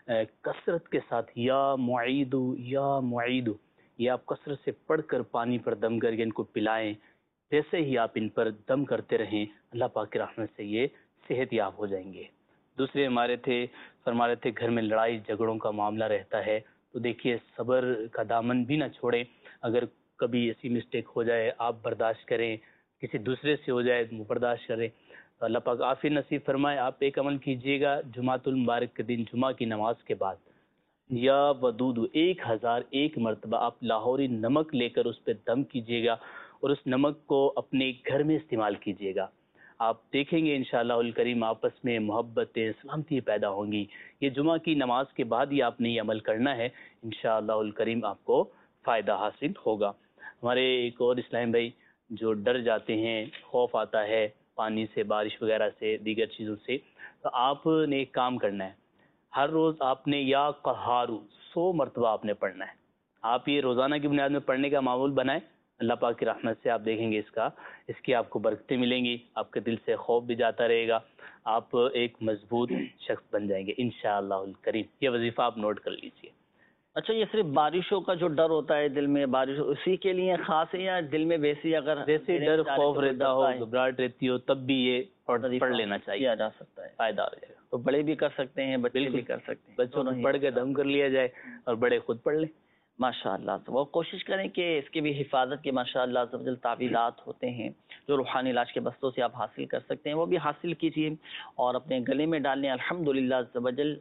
کثرت کے ساتھ یا معید یا معید، یہ آپ کثرت سے پڑھ کر پانی پر دم کر کے ان کو پلائیں، جیسے ہی آپ ان پر دم کرتے رہیں، اللہ پاک کی رحمت سے یہ صحت یاب ہو جائیں گے۔ دوسرے ہمارے تھے فرما رہے تھے گھر میں لڑائی جھگڑوں کا معاملہ رہتا ہے، تو دیکھیے صبر کا دامن بھی نہ چھوڑیں، اگر کبھی ایسی مسٹیک ہو جائے آپ برداشت کریں، کسی دوسرے سے ہو جائے وہ برداشت کریں، تو اللہ پاک عافیت نصیب فرمائے۔ آپ ایک عمل کیجئے گا، جمعۃ المبارک کے دن جمعہ کی نماز کے بعد یا ودود ایک ہزار ایک مرتبہ آپ لاہوری نمک لے کر اس پہ دم کیجئے گا اور اس نمک کو اپنے گھر میں استعمال کیجئے گا۔ آپ دیکھیں گے انشاءاللہ الکریم آپس میں محبتیں سلامتی پیدا ہوں گی۔ یہ جمعہ کی نماز کے بعد ہی آپ نے یہ عمل کرنا ہے، انشاءاللہ الکریم آپ کو فائدہ حاصل ہوگا۔ ہمارے ایک اور اسلام بھائی جو ڈر جاتے ہیں، خوف آتا ہے پانی سے، بارش وغیرہ سے، دیگر چیزوں سے، تو آپ نے ایک کام کرنا ہے، ہر روز آپ نے یا قہارو سو مرتبہ آپ نے پڑھنا ہے۔ آپ یہ روزانہ کی بنیاد میں پڑھنے کا معمول بنائیں، اللہ پاک کی رحمت سے آپ دیکھیں گے اس کا اس کی آپ کو برکتیں ملیں گی، آپ کے دل سے خوف بھی جاتا رہے گا، آپ ایک مضبوط شخص بن جائیں گے انشاءاللہ الکریم۔ یہ وظیفہ آپ نوٹ کر لیجئے۔ اچھا، یہ صرف بارشوں کا جو ڈر ہوتا ہے دل میں، بارش اسی کے لیے خاص ہے یا دل میں ویسی اگر ویسے ڈر خوف رہتا ہو، گھبراہٹ رہتی ہو، تب بھی یہ پڑھ لینا چاہیے، جا سکتا ہے، فائدہ ہو جائے گا۔ تو بڑے بھی کر سکتے ہیں، بچے بھی کر سکتے ہیں، بچوں کو پڑھ کے دم کر لیا جائے اور بڑے خود پڑھ لیں۔ ماشاء اللہ وہ کوشش کریں کہ اس کی بھی حفاظت کے ماشاء اللہ عزوجل تعویلات ہوتے ہیں جو روحانی علاج کے بستوں سے آپ حاصل کر سکتے ہیں، وہ بھی حاصل کیجیے اور اپنے گلے میں ڈالنے، الحمدللہ عزوجل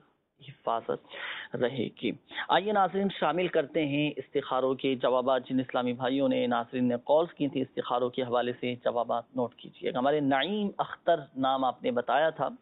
حفاظت رہے گی۔ آئیے ناظرین شامل کرتے ہیں استخاروں کے جوابات، جن اسلامی بھائیوں نے ناظرین نے کالز کی تھی استخاروں کے حوالے سے جوابات نوٹ کیجیے گا۔ ہمارے نعیم اختر نام آپ نے بتایا تھا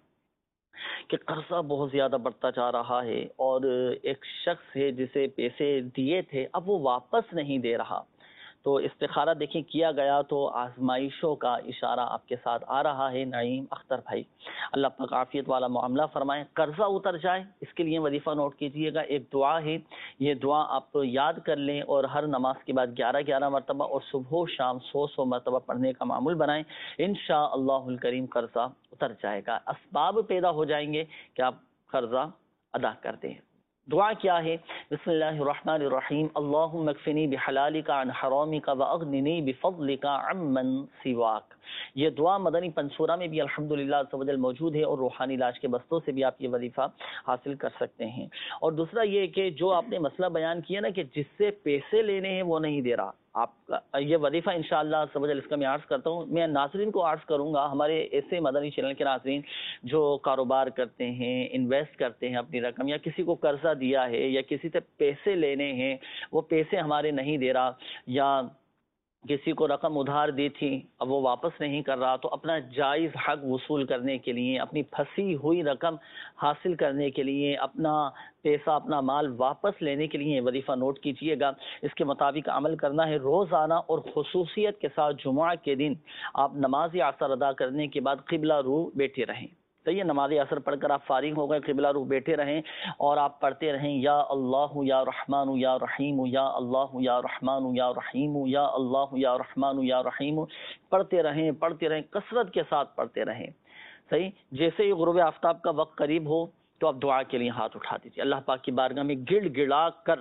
کہ قرضہ بہت زیادہ بڑھتا جا رہا ہے اور ایک شخص ہے جسے پیسے دیے تھے اب وہ واپس نہیں دے رہا، تو استخارہ دیکھیں کیا گیا تو آزمائشوں کا اشارہ آپ کے ساتھ آ رہا ہے نعیم اختر بھائی۔ اللہ پاک عافیت والا معاملہ فرمائے، قرضہ اتر جائے، اس کے لیے وظیفہ نوٹ کیجئے گا۔ ایک دعا ہے، یہ دعا آپ یاد کر لیں اور ہر نماز کے بعد گیارہ گیارہ مرتبہ اور صبح و شام سو سو مرتبہ پڑھنے کا معمول بنائیں، انشاءاللہ الکریم قرضہ اتر جائے گا، اسباب پیدا ہو جائیں گے کہ آپ قرضہ ادا کر دیں۔ دعا کیا ہے؟ بسم اللہ الرحمن الرحیم، اللہم اکفنی بحلالک عن حرامک واغننی بفضلک عمن سواک۔ یہ دعا مدنی پنسورہ میں بھی الحمدللہ عز و جل موجود ہے اور روحانی علاج کے بستوں سے بھی آپ یہ وظیفہ حاصل کر سکتے ہیں۔ اور دوسرا یہ کہ جو آپ نے مسئلہ بیان کیا نا کہ جس سے پیسے لینے ہیں وہ نہیں دے رہا، آپ کا یہ وظیفہ انشاءاللہ عز و جل اس کا میں عرض کرتا ہوں، میں ناظرین کو عرض کروں گا، ہمارے ایسے مدنی چینل کے ناظرین جو کاروبار کرتے ہیں، انویسٹ کرتے ہیں اپنی رقم، یا کسی کو قرضہ دیا ہے یا کسی سے پیسے لینے ہیں، وہ پیسے ہمارے نہیں دے رہا، یا کسی کو رقم ادھار دی تھی اب وہ واپس نہیں کر رہا، تو اپنا جائز حق وصول کرنے کے لیے، اپنی پھنسی ہوئی رقم حاصل کرنے کے لیے، اپنا پیسہ اپنا مال واپس لینے کے لیے وظیفہ نوٹ کیجئے گا۔ اس کے مطابق عمل کرنا ہے، روزانہ اور خصوصیت کے ساتھ جمعہ کے دن آپ نماز عصر ادا کرنے کے بعد قبلہ رو بیٹھے رہیں۔ تو یہ نماز عصر پڑھ کر آپ فارغ ہو گئے، قبلہ رو بیٹھے رہیں اور آپ پڑھتے رہیں یا اللہ یا رحمان یا رحیم، یا اللہ یا رحمان یا رحیم، یا اللہ یا رحمان یا رحیم، پڑھتے رہیں پڑھتے رہیں کثرت کے ساتھ پڑھتے رہیں۔ صحیح، جیسے ہی غروب آفتاب کا وقت قریب ہو تو آپ دعا کے لیے ہاتھ اٹھا دیجیے، اللہ پاک کی بارگاہ میں گڑ گڑا کر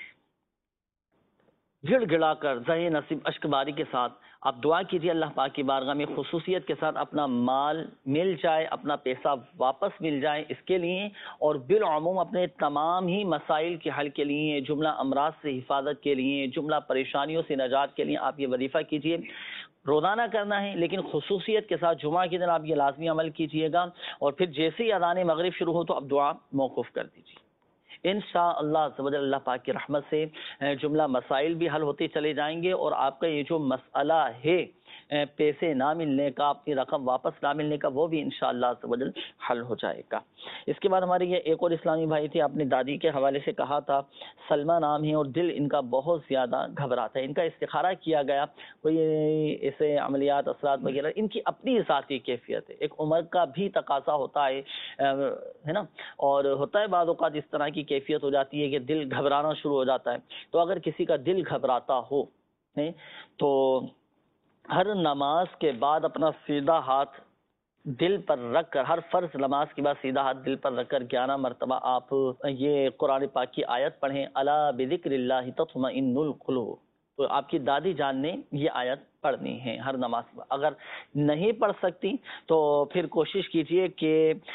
گڑ گڑا کر زہ نصیب اشک باری کے ساتھ آپ دعا کیجیے، اللہ پاک کی بارگاہ میں خصوصیت کے ساتھ اپنا مال مل جائے، اپنا پیسہ واپس مل جائے اس کے لیے، اور بالعموم اپنے تمام ہی مسائل کے حل کے لیے، جملہ امراض سے حفاظت کے لیے، جملہ پریشانیوں سے نجات کے لیے آپ یہ وظیفہ کیجیے۔ روزانہ کرنا ہے لیکن خصوصیت کے ساتھ جمعہ کے دن آپ یہ لازمی عمل کیجیے گا، اور پھر جیسے ہی اذان مغرب شروع ہو تو اب دعا موقوف کر دیجیے۔ انشاءاللہ عز و جل اللہ پاک کی رحمت سے جملہ مسائل بھی حل ہوتے چلے جائیں گے، اور آپ کا یہ جو مسئلہ ہے پیسے نہ ملنے کا، اپنی رقم واپس نہ ملنے کا، وہ بھی انشاءاللہ عز و جل حل ہو جائے گا۔ اس کے بعد ہمارے یہ ایک اور اسلامی بھائی تھے، آپ نے دادی کے حوالے سے کہا تھا، سلمہ نام ہے اور دل ان کا بہت زیادہ گھبراتا ہے، ان کا استخارہ کیا گیا، کوئی ایسے عملیات اثرات وغیرہ، ان کی اپنی ذاتی کیفیت ہے، ایک عمر کا بھی تقاضا ہوتا ہے ہے نا، اور ہوتا ہے بعض اوقات اس طرح کی کیفیت ہو جاتی ہے کہ دل گھبرانا شروع ہو جاتا ہے۔ تو اگر کسی کا دل گھبراتا ہو تو ہر نماز کے بعد اپنا سیدھا ہاتھ دل پر رکھ کر، ہر فرض نماز کے بعد سیدھا ہاتھ دل پر رکھ کر گیارہ مرتبہ آپ یہ قرآن پاک کی آیت پڑھیں، الا بذکر اللہ تطمئن القلوب۔ تو آپ کی دادی جان نے یہ آیت پڑھنی ہے ہر نماز میں۔ اگر نہیں پڑھ سکتی تو پھر کوشش کیجئے کہ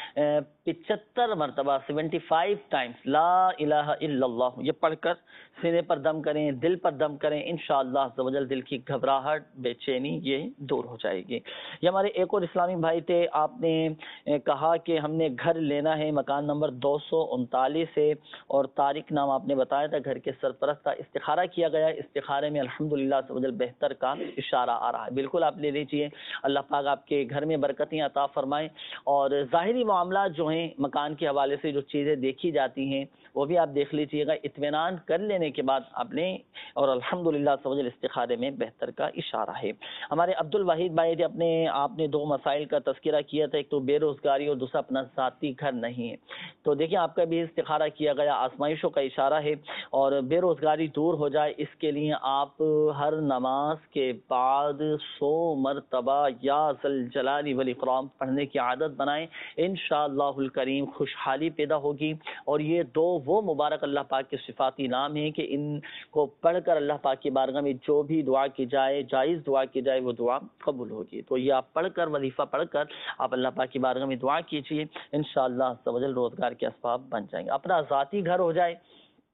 پچہتر مرتبہ سیونٹی فائیو ٹائمز لا الہ الا اللہ یہ پڑھ کر سینے پر دم کریں، دل پر دم کریں، انشاءاللہ عز و جل دل کی گھبراہٹ، بے چینی یہ دور ہو جائے گی۔ یہ ہمارے ایک اور اسلامی بھائی تھے، آپ نے کہا کہ ہم نے گھر لینا ہے، مکان نمبر دو سو انتالیس ہے، اور طارق نام آپ نے بتایا تھا، گھر کے سرپرست تھا، استخارہ کیا گیا، استخارے میں الحمدللہ عز و جل بہتر کا اشارہ آ رہا ہے، بالکل آپ لے لیجیے، اللہ پاک آپ کے گھر میں برکتیں عطا فرمائیں، اور ظاہری معاملات جو ہیں مکان کے حوالے سے جو چیزیں دیکھی جاتی ہیں وہ بھی آپ دیکھ لیجیے گا، اطمینان کر لینے کے بعد آپ نے، اور الحمدللہ عز و جل استخارے میں بہتر کا اشارہ ہے۔ ہمارے عبد الواحد بھائی تھے، اپنے آپ نے دو مسائل کا تذکرہ کیا تھا، ایک تو بے روزگاری اور دوسرا اپنا ذاتی گھر نہیں ہے، تو دیکھیں آپ کا بھی استخارہ کیا گیا، آزمائشوں کا اشارہ ہے، اور بے روزگاری دور ہو جائے اس کے لیے آپ ہر نماز کے بعد سو مرتبہ یا ذل جلال والاکرام پڑھنے کی عادت بنائیں، انشاءاللہ الکریم خوشحالی پیدا ہوگی، اور یہ دو وہ مبارک اللہ پاک کے صفاتی نام ہیں کہ ان کو پڑھ کر اللہ پاک کی بارگاہ میں جو بھی دعا کی جائے، جائز دعا کی جائے، وہ دعا قبول ہوگی۔ تو یہ آپ پڑھ کر، وظیفہ پڑھ کر آپ اللہ پاک کی بارگاہ میں دعا کیجیے، انشاءاللہ عز و جل روزگار کے اسباب بن جائیں گے۔ اپنا ذاتی گھر ہو جائے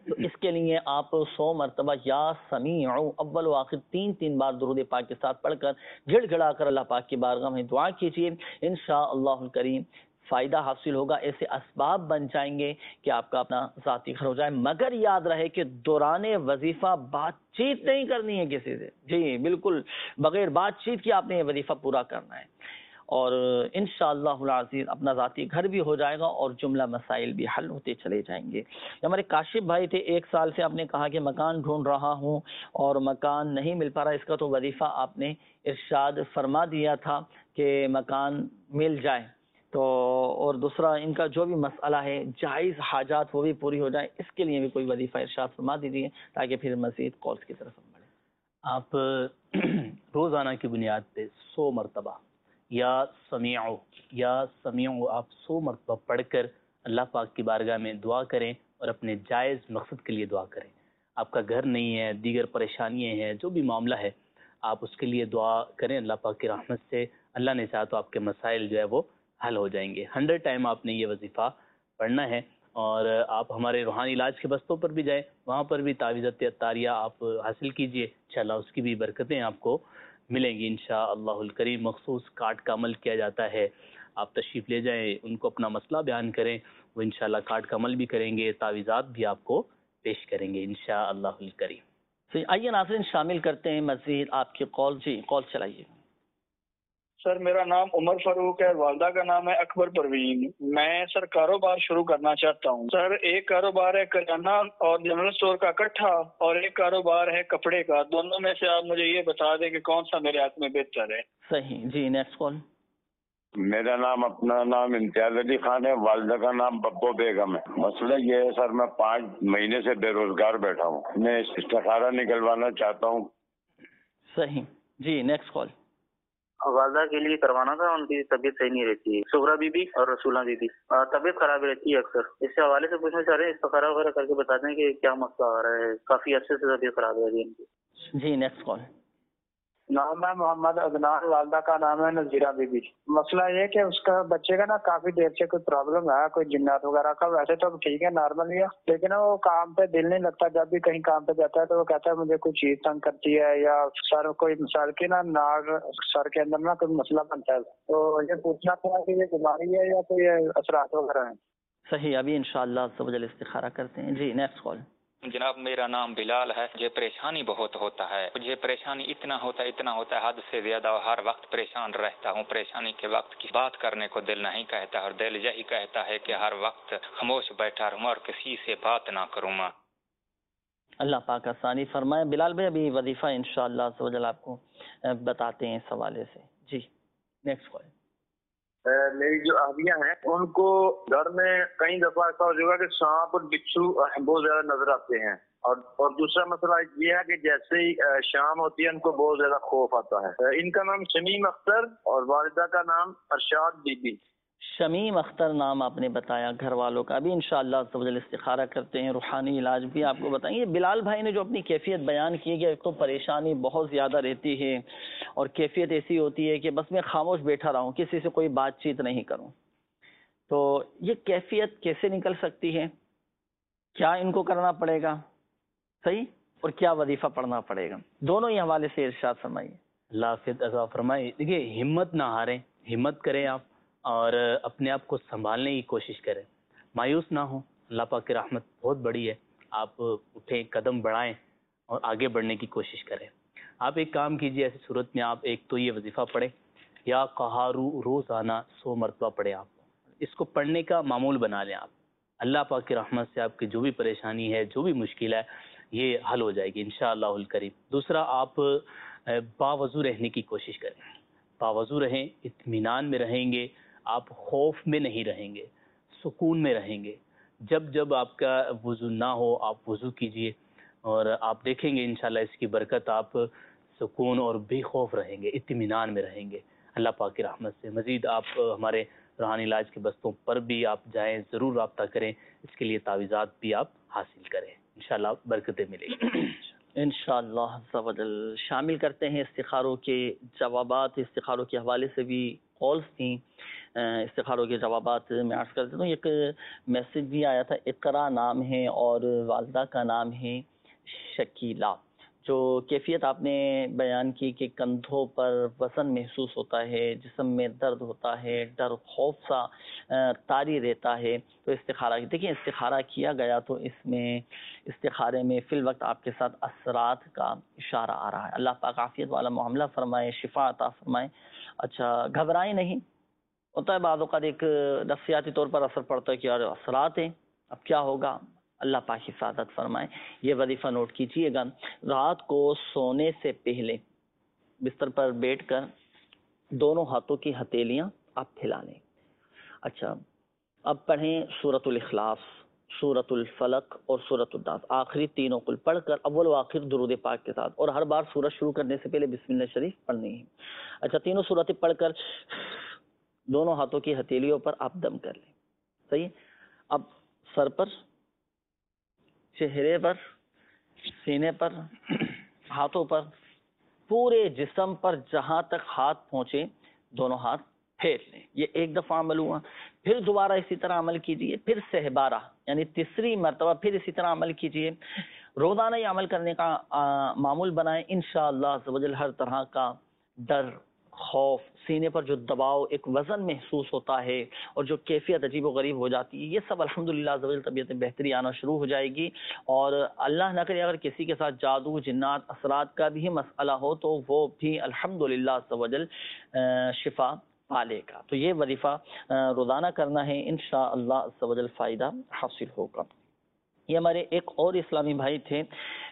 تو اس کے لیے آپ سو مرتبہ یا سمیع اول و آخر تین تین بار درود پاک کے ساتھ پڑھ کر گڑ گڑا کر اللہ پاک کی بارگاہ میں دعا کیجیے، انشاءاللہ الکریم فائدہ حاصل ہوگا۔ ایسے اسباب بن جائیں گے کہ آپ کا اپنا ذاتی گھر ہو جائے، مگر یاد رہے کہ دوران وظیفہ بات چیت نہیں کرنی ہے کسی سے، جی بالکل بغیر بات چیت کی آپ نے یہ وظیفہ پورا کرنا ہے، اور انشاءاللہ العزیز اپنا ذاتی گھر بھی ہو جائے گا اور جملہ مسائل بھی حل ہوتے چلے جائیں گے۔ ہمارے کاشف بھائی تھے، ایک سال سے آپ نے کہا کہ مکان ڈھونڈ رہا ہوں اور مکان نہیں مل پا رہا، اس کا تو وظیفہ آپ نے ارشاد فرما دیا تھا کہ مکان مل جائے، تو اور دوسرا ان کا جو بھی مسئلہ ہے جائز حاجات وہ بھی پوری ہو جائے، اس کے لیے بھی کوئی وظیفہ ارشاد فرما دیجیے تاکہ پھر مزید کالز کی طرف ہم بڑھیں۔ آپ روزانہ کی بنیاد پہ سو مرتبہ یا سمیع یا سمیع آپ سو مرتبہ پڑھ کر اللہ پاک کی بارگاہ میں دعا کریں اور اپنے جائز مقصد کے لیے دعا کریں۔ آپ کا گھر نہیں ہے، دیگر پریشانیاں ہیں، جو بھی معاملہ ہے آپ اس کے لیے دعا کریں اللہ پاک کی رحمت سے، اللہ نے چاہا تو آپ کے مسائل جو ہے وہ حل ہو جائیں گے۔ ہنڈریڈ ٹائم آپ نے یہ وظیفہ پڑھنا ہے، اور آپ ہمارے روحانی علاج کے بستوں پر بھی جائیں، وہاں پر بھی تعویذات عطاریہ آپ حاصل کیجئے، انشاءاللہ اس کی بھی برکتیں آپ کو ملیں گی انشاءاللہ الکریم۔ مخصوص کارڈ کا عمل کیا جاتا ہے، آپ تشریف لے جائیں، ان کو اپنا مسئلہ بیان کریں، وہ انشاءاللہ کارڈ کا عمل بھی کریں گے، تعویذات بھی آپ کو پیش کریں گے انشاءاللہ الکریم۔ صحیح، آئیے ناظرین شامل کرتے ہیں مزید آپ کی کال، جی کال چلائیے۔ سر میرا نام عمر فاروق ہے، والدہ کا نام ہے اکبر پروین۔ میں سر کاروبار شروع کرنا چاہتا ہوں۔ سر ایک کاروبار ہے کریانہ اور جنرل اسٹور کا اکٹھا، اور ایک کاروبار ہے کپڑے کا، دونوں میں سے آپ مجھے یہ بتا دیں کہ کون سا میرے ہاتھ میں بہتر ہے۔ صحیح، جی نیکسٹ کال۔ میرا نام اپنا نام امتیاز علی خان ہے، والدہ کا نام ببو بیگم ہے۔ مسئلہ یہ ہے سر میں پانچ مہینے سے بے روزگار بیٹھا ہوں، میں استخارہ نکلوانا چاہتا ہوں۔ صحیح، جی نیکسٹ کال۔ والدہ کے لیے کروانا تھا، ان کی طبیعت صحیح نہیں رہتی ہے، سغرا بی بی اور رسولہ بی بی طبیعت خراب رہتی ہے اکثر، اس سے حوالے سے پوچھنا چاہ رہے ہیں استخارہ وغیرہ کر کے بتا دیں کہ کیا مسئلہ آ رہا ہے، کافی عرصے سے طبیعت خراب رہ رہی ہے ان کی۔ جی نیکسٹ کال۔ نام ہے محمد عدنان، والدہ کا نام ہے نذیرہ بی بی۔ مسئلہ یہ کہ اس کا بچے کا نا کافی دیر سے کوئی پرابلم ہے، کوئی جنات وغیرہ کا، ویسے تو ٹھیک ہے نارمل ہی ہے، لیکن وہ کام پہ دل نہیں لگتا، جب بھی کہیں کام پہ جاتا ہے تو وہ کہتا ہے مجھے کوئی چیز تنگ کرتی ہے، یا سر کوئی مثال کی نا ناگ سر کے اندر نا کوئی مسئلہ بنتا ہے، تو یہ پوچھنا تھا کہ یہ بیماری ہے یا کوئی اثرات وغیرہ ہیں۔ صحیح، ابھی انشاءاللہ عز و جل استخارہ کرتے ہیں۔ جی نیکسٹ کال۔ جناب میرا نام بلال ہے، مجھے پریشانی بہت ہوتا ہے، مجھے پریشانی اتنا ہوتا ہے اتنا ہوتا ہے حد سے زیادہ، ہر وقت پریشان رہتا ہوں، پریشانی کے وقت کی بات کرنے کو دل نہیں کہتا، اور دل یہی کہتا ہے کہ ہر وقت خاموش بیٹھا رہوں اور کسی سے بات نہ کروں۔ میں اللہ پاک آسانی فرمائے۔ بلال بھائی ابھی وظیفہ انشاءاللہ عز و جل آپ کو بتاتے ہیں اس حوالے سے۔ جی نیکسٹ کال۔ میری جو آبیاں ہیں ان کو گھر میں کئی دفعہ ایسا ہو جائے گا کہ سانپ اور بچھو بہت زیادہ نظر آتے ہیں، اور اور دوسرا مسئلہ یہ ہے کہ جیسے ہی شام ہوتی ہے ان کو بہت زیادہ خوف آتا ہے۔ ان کا نام شمیم اختر اور والدہ کا نام ارشاد بی بی۔ شمیم اختر نام آپ نے بتایا گھر والوں کا، ابھی انشاءاللہ عز و جل استخارہ کرتے ہیں، روحانی علاج بھی آپ کو بتائیں گے۔ بلال بھائی نے جو اپنی کیفیت بیان کی کہ ایک تو پریشانی بہت زیادہ رہتی ہے اور کیفیت ایسی ہوتی ہے کہ بس میں خاموش بیٹھا رہا ہوں، کسی سے کوئی بات چیت نہیں کروں، تو یہ کیفیت کیسے نکل سکتی ہے؟ کیا ان کو کرنا پڑے گا صحیح، اور کیا وظیفہ پڑھنا پڑے گا؟ دونوں ہی حوالے سے ارشاد فرمائیے۔ اللہ حافظ عطا فرمائے۔ دیکھیے ہمت نہ ہاریں، ہمت کریں آپ اور اپنے آپ کو سنبھالنے کی کوشش کریں، مایوس نہ ہوں، اللہ پاک کی رحمت بہت بڑی ہے، آپ اٹھیں، قدم بڑھائیں اور آگے بڑھنے کی کوشش کریں۔ آپ ایک کام کیجیے، ایسی صورت میں آپ ایک تو یہ وظیفہ پڑھیں، یا قہارو روزانہ سو مرتبہ پڑھیں، آپ اس کو پڑھنے کا معمول بنا لیں، آپ اللہ پاک کی رحمت سے آپ کی جو بھی پریشانی ہے، جو بھی مشکل ہے، یہ حل ہو جائے گی انشاءاللہ الکریم۔ دوسرا، آپ باوضو رہنے کی کوشش کریں، باوضو رہیں، اطمینان میں رہیں گے، آپ خوف میں نہیں رہیں گے، سکون میں رہیں گے۔ جب جب آپ کا وضو نہ ہو آپ وضو کیجئے، اور آپ دیکھیں گے انشاءاللہ اس کی برکت، آپ سکون اور بے خوف رہیں گے، اطمینان میں رہیں گے اللہ پاک کی رحمت سے۔ مزید آپ ہمارے روحانی علاج کے بستوں پر بھی آپ جائیں، ضرور رابطہ کریں، اس کے لیے تعویذات بھی آپ حاصل کریں، انشاءاللہ برکتیں ملیں گی انشاءاللہ عز و جل۔ شامل کرتے ہیں استخاروں کے جوابات، استخاروں کے حوالے سے بھی کالز تھیں۔ استخاروں کے جوابات میں عرض کر دیتا ہوں. ایک میسج بھی آیا تھا. اقرا نام ہے اور والدہ کا نام ہے شکیلہ. جو کیفیت آپ نے بیان کی کہ کندھوں پر وزن محسوس ہوتا ہے، جسم میں درد ہوتا ہے، ڈر خوف سا طاری رہتا ہے، تو استخارہ دیکھیں استخارہ کیا گیا تو اس میں استخارے میں فی الوقت آپ کے ساتھ اثرات کا اشارہ آ رہا ہے. اللہ پاک عافیت والا معاملہ فرمائے، شفا عطا فرمائے. اچھا گھبرائیں نہیں. ہوتا ہے بعض اوقات ایک نفسیاتی طور پر اثر پڑتا ہے کہ یار اثرات ہیں اب کیا ہوگا. اللہ پاک حفاظت فرمائے. یہ وظیفہ نوٹ کیجیے گا. رات کو سونے سے پہلے بستر پر بیٹھ کر دونوں ہاتھوں کی ہتھیلیاں آپ پھیلا لیں. اچھا اب پڑھیں سورۃ الاخلاص، سورۃ الفلق اور سورۃ الناس، آخری تینوں کل پڑھ کر اول و آخر درود پاک کے ساتھ، اور ہر بار سورت شروع کرنے سے پہلے بسم اللہ شریف پڑھنی ہے. اچھا تینوں سورتیں پڑھ کر دونوں ہاتھوں کی ہتھیلیوں پر آپ دم کر لیں. صحیح. اب سر پر، چہرے پر، سینے پر، ہاتھوں پر، پورے جسم پر جہاں تک ہاتھ پہنچے دونوں ہاتھ پھیر لیں. یہ ایک دفعہ عمل ہوا. پھر دوبارہ اسی طرح عمل کیجئے. پھر سہبارہ یعنی تیسری مرتبہ پھر اسی طرح عمل کیجئے. روزانہ یہ عمل کرنے کا معمول بنائیں. انشاءاللہ عز و جل ہر طرح کا ڈر، خوف، سینے پر جو دباؤ، ایک وزن محسوس ہوتا ہے اور جو کیفیت عجیب و غریب ہو جاتی ہے، یہ سب الحمدللہ عز و جل طبیعت میں بہتری آنا شروع ہو جائے گی. اور اللہ نہ کرے اگر کسی کے ساتھ جادو، جنات، اثرات کا بھی مسئلہ ہو تو وہ بھی الحمدللہ عز و جل شفا پالے گا. تو یہ وظیفہ روزانہ کرنا ہے، انشاءاللہ عز و جل فائدہ حاصل ہوگا. یہ ہمارے ایک اور اسلامی بھائی تھے،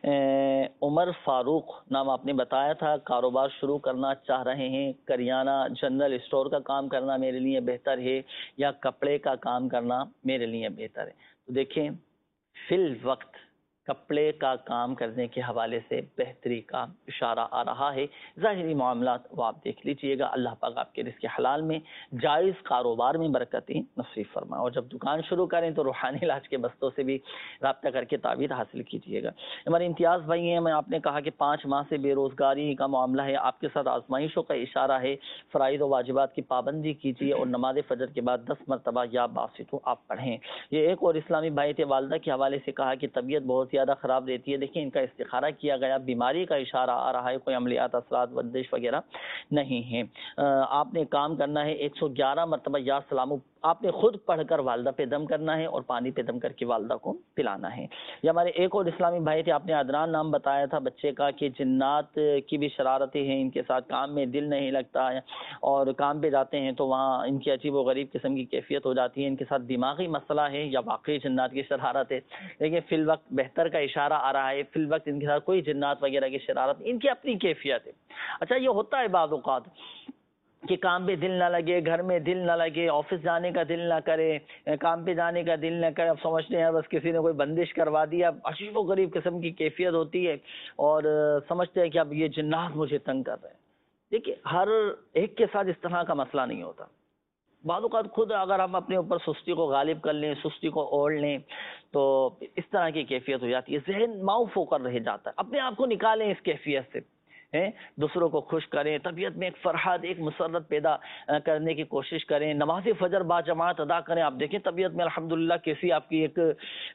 عمر فاروق نام آپ نے بتایا تھا. کاروبار شروع کرنا چاہ رہے ہیں. کریانہ جنرل اسٹور کا کام کرنا میرے لیے بہتر ہے یا کپڑے کا کام کرنا میرے لیے بہتر ہے؟ تو دیکھیں فی الوقت کپڑے کا کام کرنے کے حوالے سے بہتری کا اشارہ آ رہا ہے. ظاہری معاملات وہ آپ دیکھ لیجئے گا. اللہ پاک آپ کے رزق حلال میں، جائز کاروبار میں برکتیں نصیب فرمائے. اور جب دکان شروع کریں تو روحانی علاج کے بستوں سے بھی رابطہ کر کے تعویذ حاصل کیجئے گا. ہمارے امتیاز بھائی ہیں. میں آپ نے کہا کہ پانچ ماہ سے بے روزگاری کا معاملہ ہے، آپ کے ساتھ آزمائشوں کا اشارہ ہے. فرائض و واجبات کی پابندی کیجیے اور نماز فجر کے بعد دس مرتبہ یا باسطو آپ پڑھیں. یہ ایک اور اسلامی بھائی تھے، والدہ کے حوالے سے کہا کہ طبیعت بہت زیادہ خراب رہتی ہے. دیکھیں ان کا استخارہ کیا گیا، بیماری کا اشارہ آ رہا ہے، کوئی عملیات، اثرات، بندش وغیرہ نہیں ہے. آپ نے کام کرنا ہے ایک سو گیارہ مرتبہ یا سلام آپ نے خود پڑھ کر والدہ پہ دم کرنا ہے اور پانی پہ دم کر کے والدہ کو پلانا ہے. یہ ہمارے ایک اور اسلامی بھائی تھے، آپ نے عدنان نام بتایا تھا بچے کا کہ جنات کی بھی شرارتیں ہیں، ان کے ساتھ کام میں دل نہیں لگتا ہے اور کام پہ جاتے ہیں تو وہاں ان کی عجیب و غریب قسم کی کیفیت ہو جاتی ہے. ان کے ساتھ دماغی مسئلہ ہے یا واقعی جنات کی شرارت ہے؟ لیکن فی الوقت بہتر کا اشارہ آ رہا ہے. فی الوقت ان کے ساتھ کوئی جنات وغیرہ کی شرارت، ان کی اپنی کیفیت ہے. اچھا یہ ہوتا ہے بعض اوقات کہ کام پہ دل نہ لگے، گھر میں دل نہ لگے، آفس جانے کا دل نہ کرے، کام پہ جانے کا دل نہ کرے. اب سمجھتے ہیں بس کسی نے کوئی بندش کروا دیا، عجیب و غریب قسم کی کیفیت ہوتی ہے اور سمجھتے ہیں کہ اب یہ جنات مجھے تنگ کر رہے ہیں. دیکھیے ہر ایک کے ساتھ اس طرح کا مسئلہ نہیں ہوتا. بعض اوقات خود اگر ہم اپنے اوپر سستی کو غالب کر لیں، سستی کو اوڑھ لیں تو اس طرح کی کیفیت ہو جاتی ہے. ذہن معاف ہو کر رہ جاتا ہے. اپنے آپ کو نکالیں اس کیفیت سے، دوسروں کو خوش کریں، طبیعت میں ایک فرحت، ایک مسرت پیدا کرنے کی کوشش کریں. نماز فجر با جماعت ادا کریں. آپ دیکھیں طبیعت میں الحمدللہ کیسی آپ کی ایک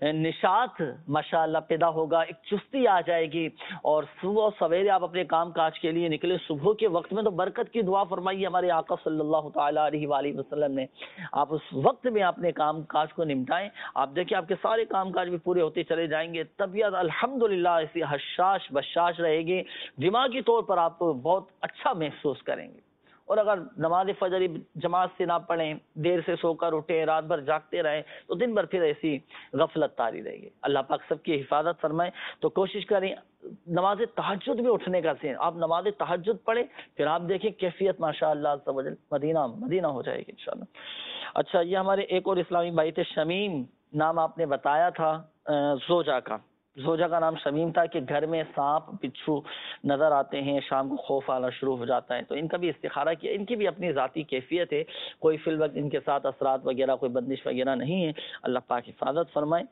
نشاط ماشاءاللہ پیدا ہوگا، ایک چستی آ جائے گی. اور صبح سویرے آپ اپنے کام کاج کے لیے نکلے، صبح کے وقت میں تو برکت کی دعا فرمائیے. ہمارے آقا صلی اللہ تعالیٰ علیہ وآلہ وسلم نے، آپ اس وقت میں اپنے کام کاج کو نمٹائیں. آپ دیکھیں آپ کے سارے کام کاج بھی پورے ہوتے چلے جائیں گے. طبیعت الحمدللہ ایسی حشاش بشاش رہے گی، دماغی طور پر آپ بہت اچھا محسوس کریں گے. اور اگر نماز فجر جماعت سے نہ پڑھیں، دیر سے سو کر اٹھیں، رات بھر جاگتے رہیں تو دن بھر پھر ایسی غفلت طاری رہے گی. اللہ پاک سب کی حفاظت فرمائے. تو کوشش کریں نماز تہجد میں اٹھنے کا سین. آپ نماز تہجد پڑھیں، پھر آپ دیکھیں کیفیت ماشاءاللہ عز و جل مدینہ مدینہ ہو جائے گی انشاءاللہ. اچھا یہ ہمارے ایک اور اسلامی بھائی تھے، شمیم نام آپ نے بتایا تھا زوجہ کا. زوجہ کا نام شمیم تھا کہ گھر میں سانپ بچھو نظر آتے ہیں، شام کو خوف آنا شروع ہو جاتا ہے. تو ان کا بھی استخارہ کیا. ان کی بھی اپنی ذاتی کیفیت ہے، کوئی فی الوقت ان کے ساتھ اثرات وغیرہ، کوئی بندش وغیرہ نہیں ہے. اللہ پاک حفاظت فرمائے.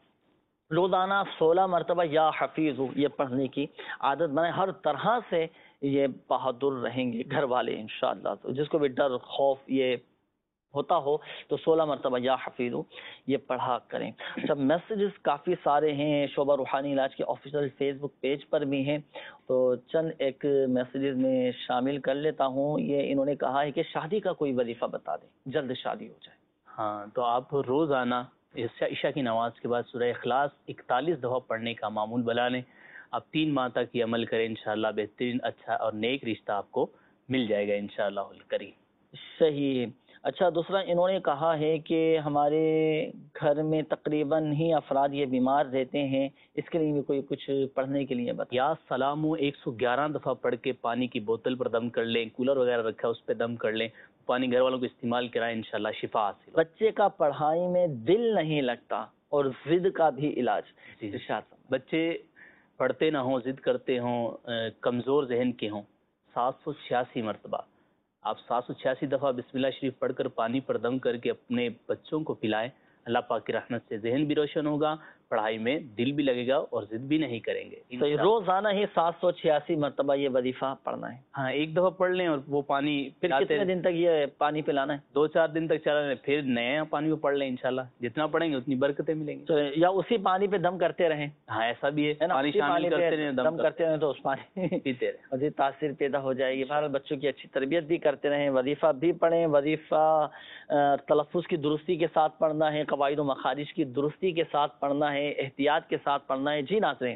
روزانہ سولہ مرتبہ یا حفیظ یہ پڑھنے کی عادت بنائیں. ہر طرح سے یہ بہادر رہیں گے گھر والے انشاءاللہ. تو جس کو بھی ڈر، خوف، یہ ہوتا ہو تو سولہ مرتبہ یا حفیظ یہ پڑھا کریں. جب میسیجز کافی سارے ہیں شعبہ روحانی علاج کے آفیشیل فیس بک پیج پر بھی ہیں, تو چند ایک میسیجز میں شامل کر لیتا ہوں. یہ انہوں نے کہا ہے کہ شادی کا کوئی وظیفہ بتا دیں, جلد شادی ہو جائے. ہاں, تو آپ روزانہ عشاء کی نماز کے بعد سورہ اخلاص اکتالیس دفعہ پڑھنے کا معمول بنا لیں. آپ تین ماہ تک یہ عمل کریں, انشاءاللہ بہترین اچھا اور نیک رشتہ آپ کو مل جائے گا انشاءاللہ الکریم. صحیح. اچھا, دوسرا انہوں نے کہا ہے کہ ہمارے گھر میں تقریباً ہی افراد یہ بیمار رہتے ہیں, اس کے لیے بھی کوئی کچھ پڑھنے کے لیے بتا. یا سلامو ایک سو گیارہ دفعہ پڑھ کے پانی کی بوتل پر دم کر لیں, کولر وغیرہ رکھا ہے اس پہ دم کر لیں, پانی گھر والوں کو استعمال کرائیں, انشاءاللہ شفا حاصل. بچے کا پڑھائی میں دل نہیں لگتا اور ضد کا بھی علاج. جی, بچے پڑھتے نہ ہوں, ضد کرتے ہوں, کمزور ذہن کے ہوں, سات سو چھیاسی مرتبہ آپ سات سو چھیاسی دفعہ بسم اللہ شریف پڑھ کر پانی پر دم کر کے اپنے بچوں کو پلائیں. اللہ پاک کی رحمت سے ذہن بھی روشن ہوگا, پڑھائی میں دل بھی لگے گا اور ضد بھی نہیں کریں گے. روزانہ ہی سات سو چھیاسی مرتبہ یہ وظیفہ پڑھنا ہے. ہاں, ایک دفعہ پڑھ لیں اور وہ پانی پھر کتنے دن تک یہ پانی پلانا ہے؟ دو چار دن تک چلا لیں, پھر نیا پانی کو پڑھ لیں. انشاءاللہ جتنا پڑھیں گے اتنی برکتیں ملیں گی. یا اسی پانی پہ دم کرتے رہیں. ہاں, ایسا بھی ہے, پانی شامل کرتے رہیں, دم کرتے رہیں تو اس پانی پیتے رہیں, مزید تاثیر پیدا ہو جائے گی. بہرحال بچوں کی اچھی تربیت بھی کرتے رہیں, وظیفہ بھی پڑھیں. وظیفہ تلفظ کی درستی کے ساتھ پڑھنا ہے, قواعد و مخارج کی درستی کے ساتھ پڑھنا ہے, احتیاط کے ساتھ پڑھنا ہے. جی ناظرین,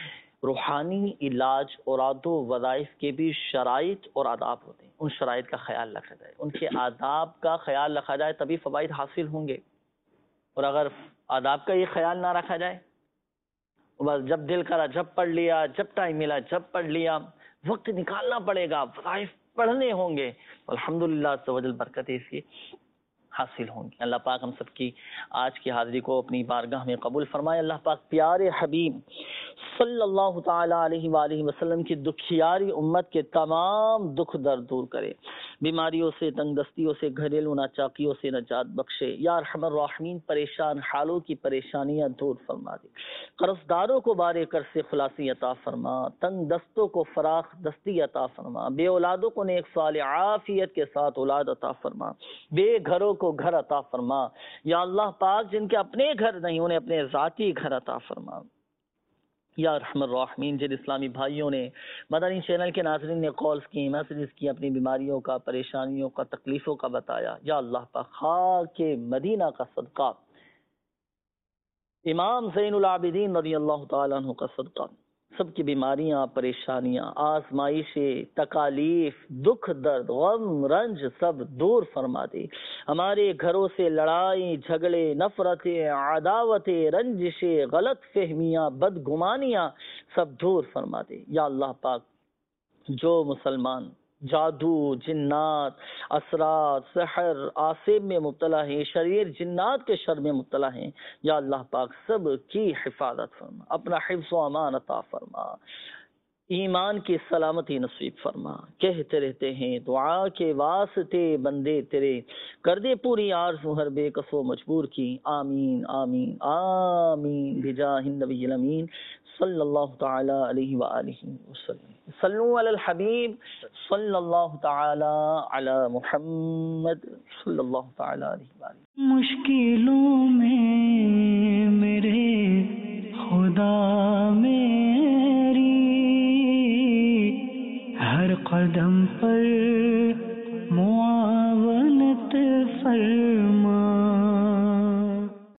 روحانی علاج اوراد و وظائف کے بھی شرائط اور آداب ہوتے ہیں, ان شرائط کا خیال رکھا جائے, ان کے آداب کا خیال رکھا جائے تبھی فوائد حاصل ہوں گے. اور اگر آداب کا یہ خیال نہ رکھا جائے, بس جب دل کرا جب پڑھ لیا, جب ٹائم ملا جب پڑھ لیا, وقت نکالنا پڑے گا, وظائف پڑھنے ہوں گے, الحمدللہ عز و جل برکت اس کی حاصل ہوں گی. اللہ پاک ہم سب کی آج کی حاضری کو اپنی بارگاہ میں قبول فرمائے. اللہ پاک پیارے حبیب صلی اللہ تعالی علیہ وآلہ وسلم کی دکھیاری امت کے تمام دکھ درد دور کرے, بیماریوں سے, تنگ دستیوں سے, گھریلو ناچاکیوں سے نجات بخشے. یا ارحم الراحمین, پریشان حالوں کی پریشانیاں دور فرما دے, قرض داروں کو بارے کر سے خلاصی عطا فرما, تنگ دستوں کو فراخ دستی عطا فرما, بے اولادوں کو نیک صالح عافیت کے ساتھ اولاد عطا فرما, بے گھروں کو گھر عطا فرما. یا اللہ پاک جن کے اپنے گھر نہیں انہیں اپنے ذاتی گھر عطا فرما. یا رحم الراحمین, جن اسلامی بھائیوں نے مدنی چینل کے ناظرین نے کالز کی, میسیجز کی, اپنی بیماریوں کا, پریشانیوں کا, تکلیفوں کا بتایا, یا اللہ پاک خاک مدینہ کا صدقہ, امام زین العابدین رضی اللہ تعالیٰ عنہ کا صدقہ, سب کی بیماریاں, پریشانیاں, آزمائشیں, تکالیف, دکھ درد, غم رنج سب دور فرما دے. ہمارے گھروں سے لڑائی جھگڑے, نفرتیں, عداوتیں, رنجشیں, غلط فہمیاں, بدگمانیاں سب دور فرما دے. یا اللہ پاک جو مسلمان جادو, جنات, اثرات, سحر, آسیب میں مبتلا ہیں, شریر جنات کے شر میں مبتلا ہیں, یا اللہ پاک سب کی حفاظت فرما, اپنا حفظ و امان عطا فرما, ایمان کی سلامتی نصیب فرما. کہتے رہتے ہیں دعا کے واسطے بندے تیرے, کر دے پوری آرزو ہر بے کس و مجبور کی. آمین آمین آمین بجاہ النبی الامین صلی اللہ تعالی علیہ وآلہ وسلم. صلو علی الحبیب صلی اللہ تعالی علی محمد صلی اللہ تعالی علیہ وآلہ. مشکلوں میں میرے خدا میری, ہر قدم پر معاونت فرما.